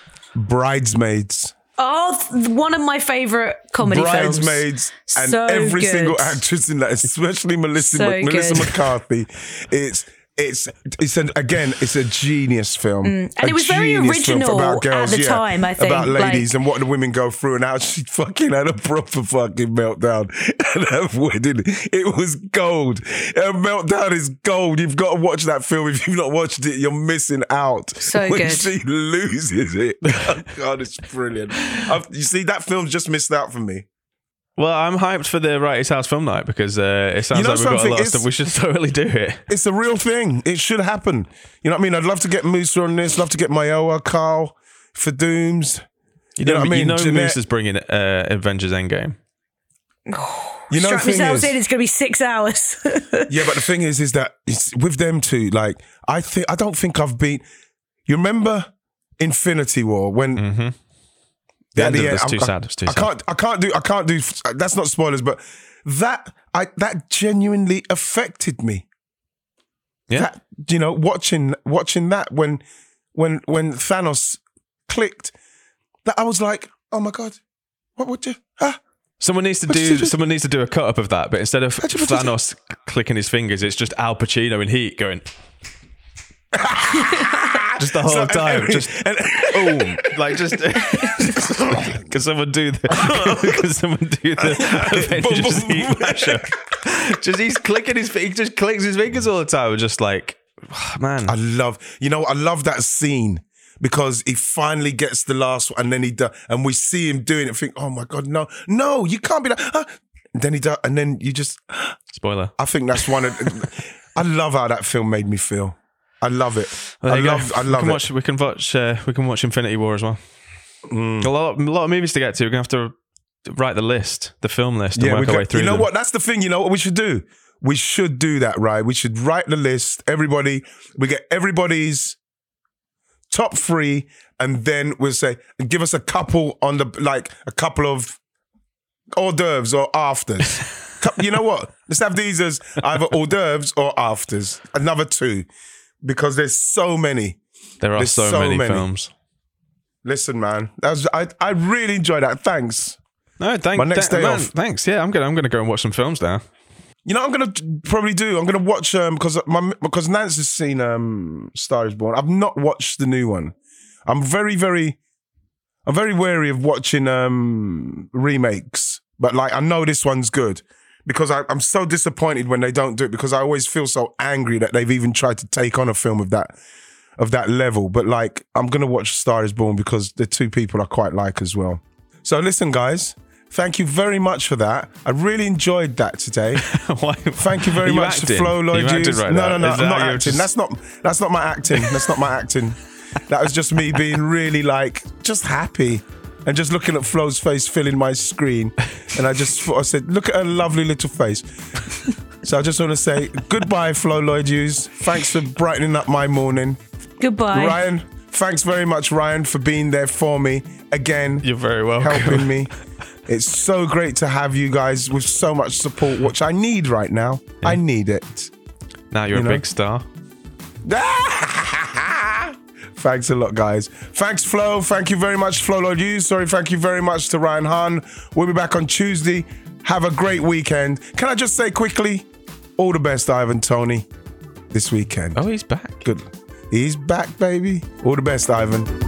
Bridesmaids. Oh, th- one of my favorite comedy films. Bridesmaids and So every good. single actress in that, especially Melissa So Melissa good. McCarthy. It's it's it's an again, it's a genius film, and A it was very genius film original about girls, at the yeah, time, I think, about ladies like- and what the women go through, and how she fucking had a proper fucking meltdown at her wedding. It was gold. Her meltdown is gold. You've got to watch that film. If you've not watched it, you're missing out. So when good. she loses it. Oh God, it's brilliant. I've, you see, that film's just missed out for me. Well, I'm hyped for the Wrighty's House film night because uh, it sounds You know like we've got a something? lot of It's- stuff. We should totally do it. It's a real thing. It should happen. You know what I mean? I'd love to get Musa on this. Love to get Mayowa, Carl, for Dooms. You know, what I mean? You know, Jeanette- Moose is bringing uh, Avengers Endgame. You know, Strap the thing yourselves is, in. It's going to be six hours. yeah, but the thing is, is that it's, with them two, like I think I don't think I've been. You remember Infinity War when? Mm-hmm. The at end of it was I'm- too I, sad. It's too I sad. can't. I can't do. I can't do. That's not spoilers, but that I that genuinely affected me. Yeah. That, you know, watching watching that when when when Thanos clicked, that I was like, oh my god, what would you? Ah, Someone needs to What did do. you do? Someone needs to do a cut up of that, but instead of What did you do? Thanos clicking his fingers, it's just Al Pacino in Heat going. Just the whole So, and time, every- just and- boom, like just. Can someone do the? Can someone do the Avengers Boom, boom, Heat boom. mashup? Just he's clicking his. He just clicks his fingers all the time. Just like, man. I love, you know, I love that scene because he finally gets the last one, and then he does, and we see him doing it. Think, oh my god, no, no, you can't be that. Ah. And then he does, and then you just. Spoiler. I think that's one of. I love how that film made me feel. I love it. Well, I there you love. go. I love we can it. watch. We can watch. Uh, we can watch Infinity War as well. Mm. A lot, a lot of movies to get to. We're gonna have to write the list, the film list, and Yeah, we work our got, way through. you know them. what? That's the thing. You know what we should do? We should do that, right? We should write the list. Everybody, we get everybody's top three, and then we'll say, give us a couple on the like a couple of hors d'oeuvres or afters. Cou- you know what? Let's have these as either hors d'oeuvres or afters. Another two, because there's so many. There are There's so, so many, many. films. Listen, man, that was I. I really enjoyed that. Thanks. No, thank, My next th- day man, off. Thanks. Yeah, I'm gonna. I'm gonna go and watch some films now. You know, what I'm gonna probably do. I'm gonna watch um because my because Nance has seen um Star Is Born. I've not watched the new one. I'm very very, I'm very wary of watching um remakes. But like, I know this one's good because I, I'm so disappointed when they don't do it because I always feel so angry that they've even tried to take on a film of that of that level. But like, I'm gonna watch Star Is Born because the two people I quite like as well. So listen, guys. Thank you very much for that. I really enjoyed that today. Why? Thank you very Are you much acting? to Flo Are you Lloyd acting Hughes. right no, now? no, no, Is I'm that not you're acting. just- That's not that's not my acting. That's not my acting. That was just me being really like just happy and just looking at Flo's face filling my screen. And I just thought I said, look at her lovely little face. So I just want to say goodbye, Flo Lloyd Hughes. Thanks for brightening up my morning. Goodbye. Ryan, thanks very much, Ryan, for being there for me again. You're very welcome. Helping me. It's so great to have you guys with so much support, which I need right now. I need it. Now you're You a know? big star. Thanks a lot, guys. Thanks, Flo. Thank you very much, Flo Lloyd Hughes. Sorry, thank you very much to Ryan Hahn. We'll be back on Tuesday. Have a great weekend. Can I just say quickly, all the best, Ivan Tony, this weekend. Oh, he's back. Good. He's back, baby. All the best, Ivan.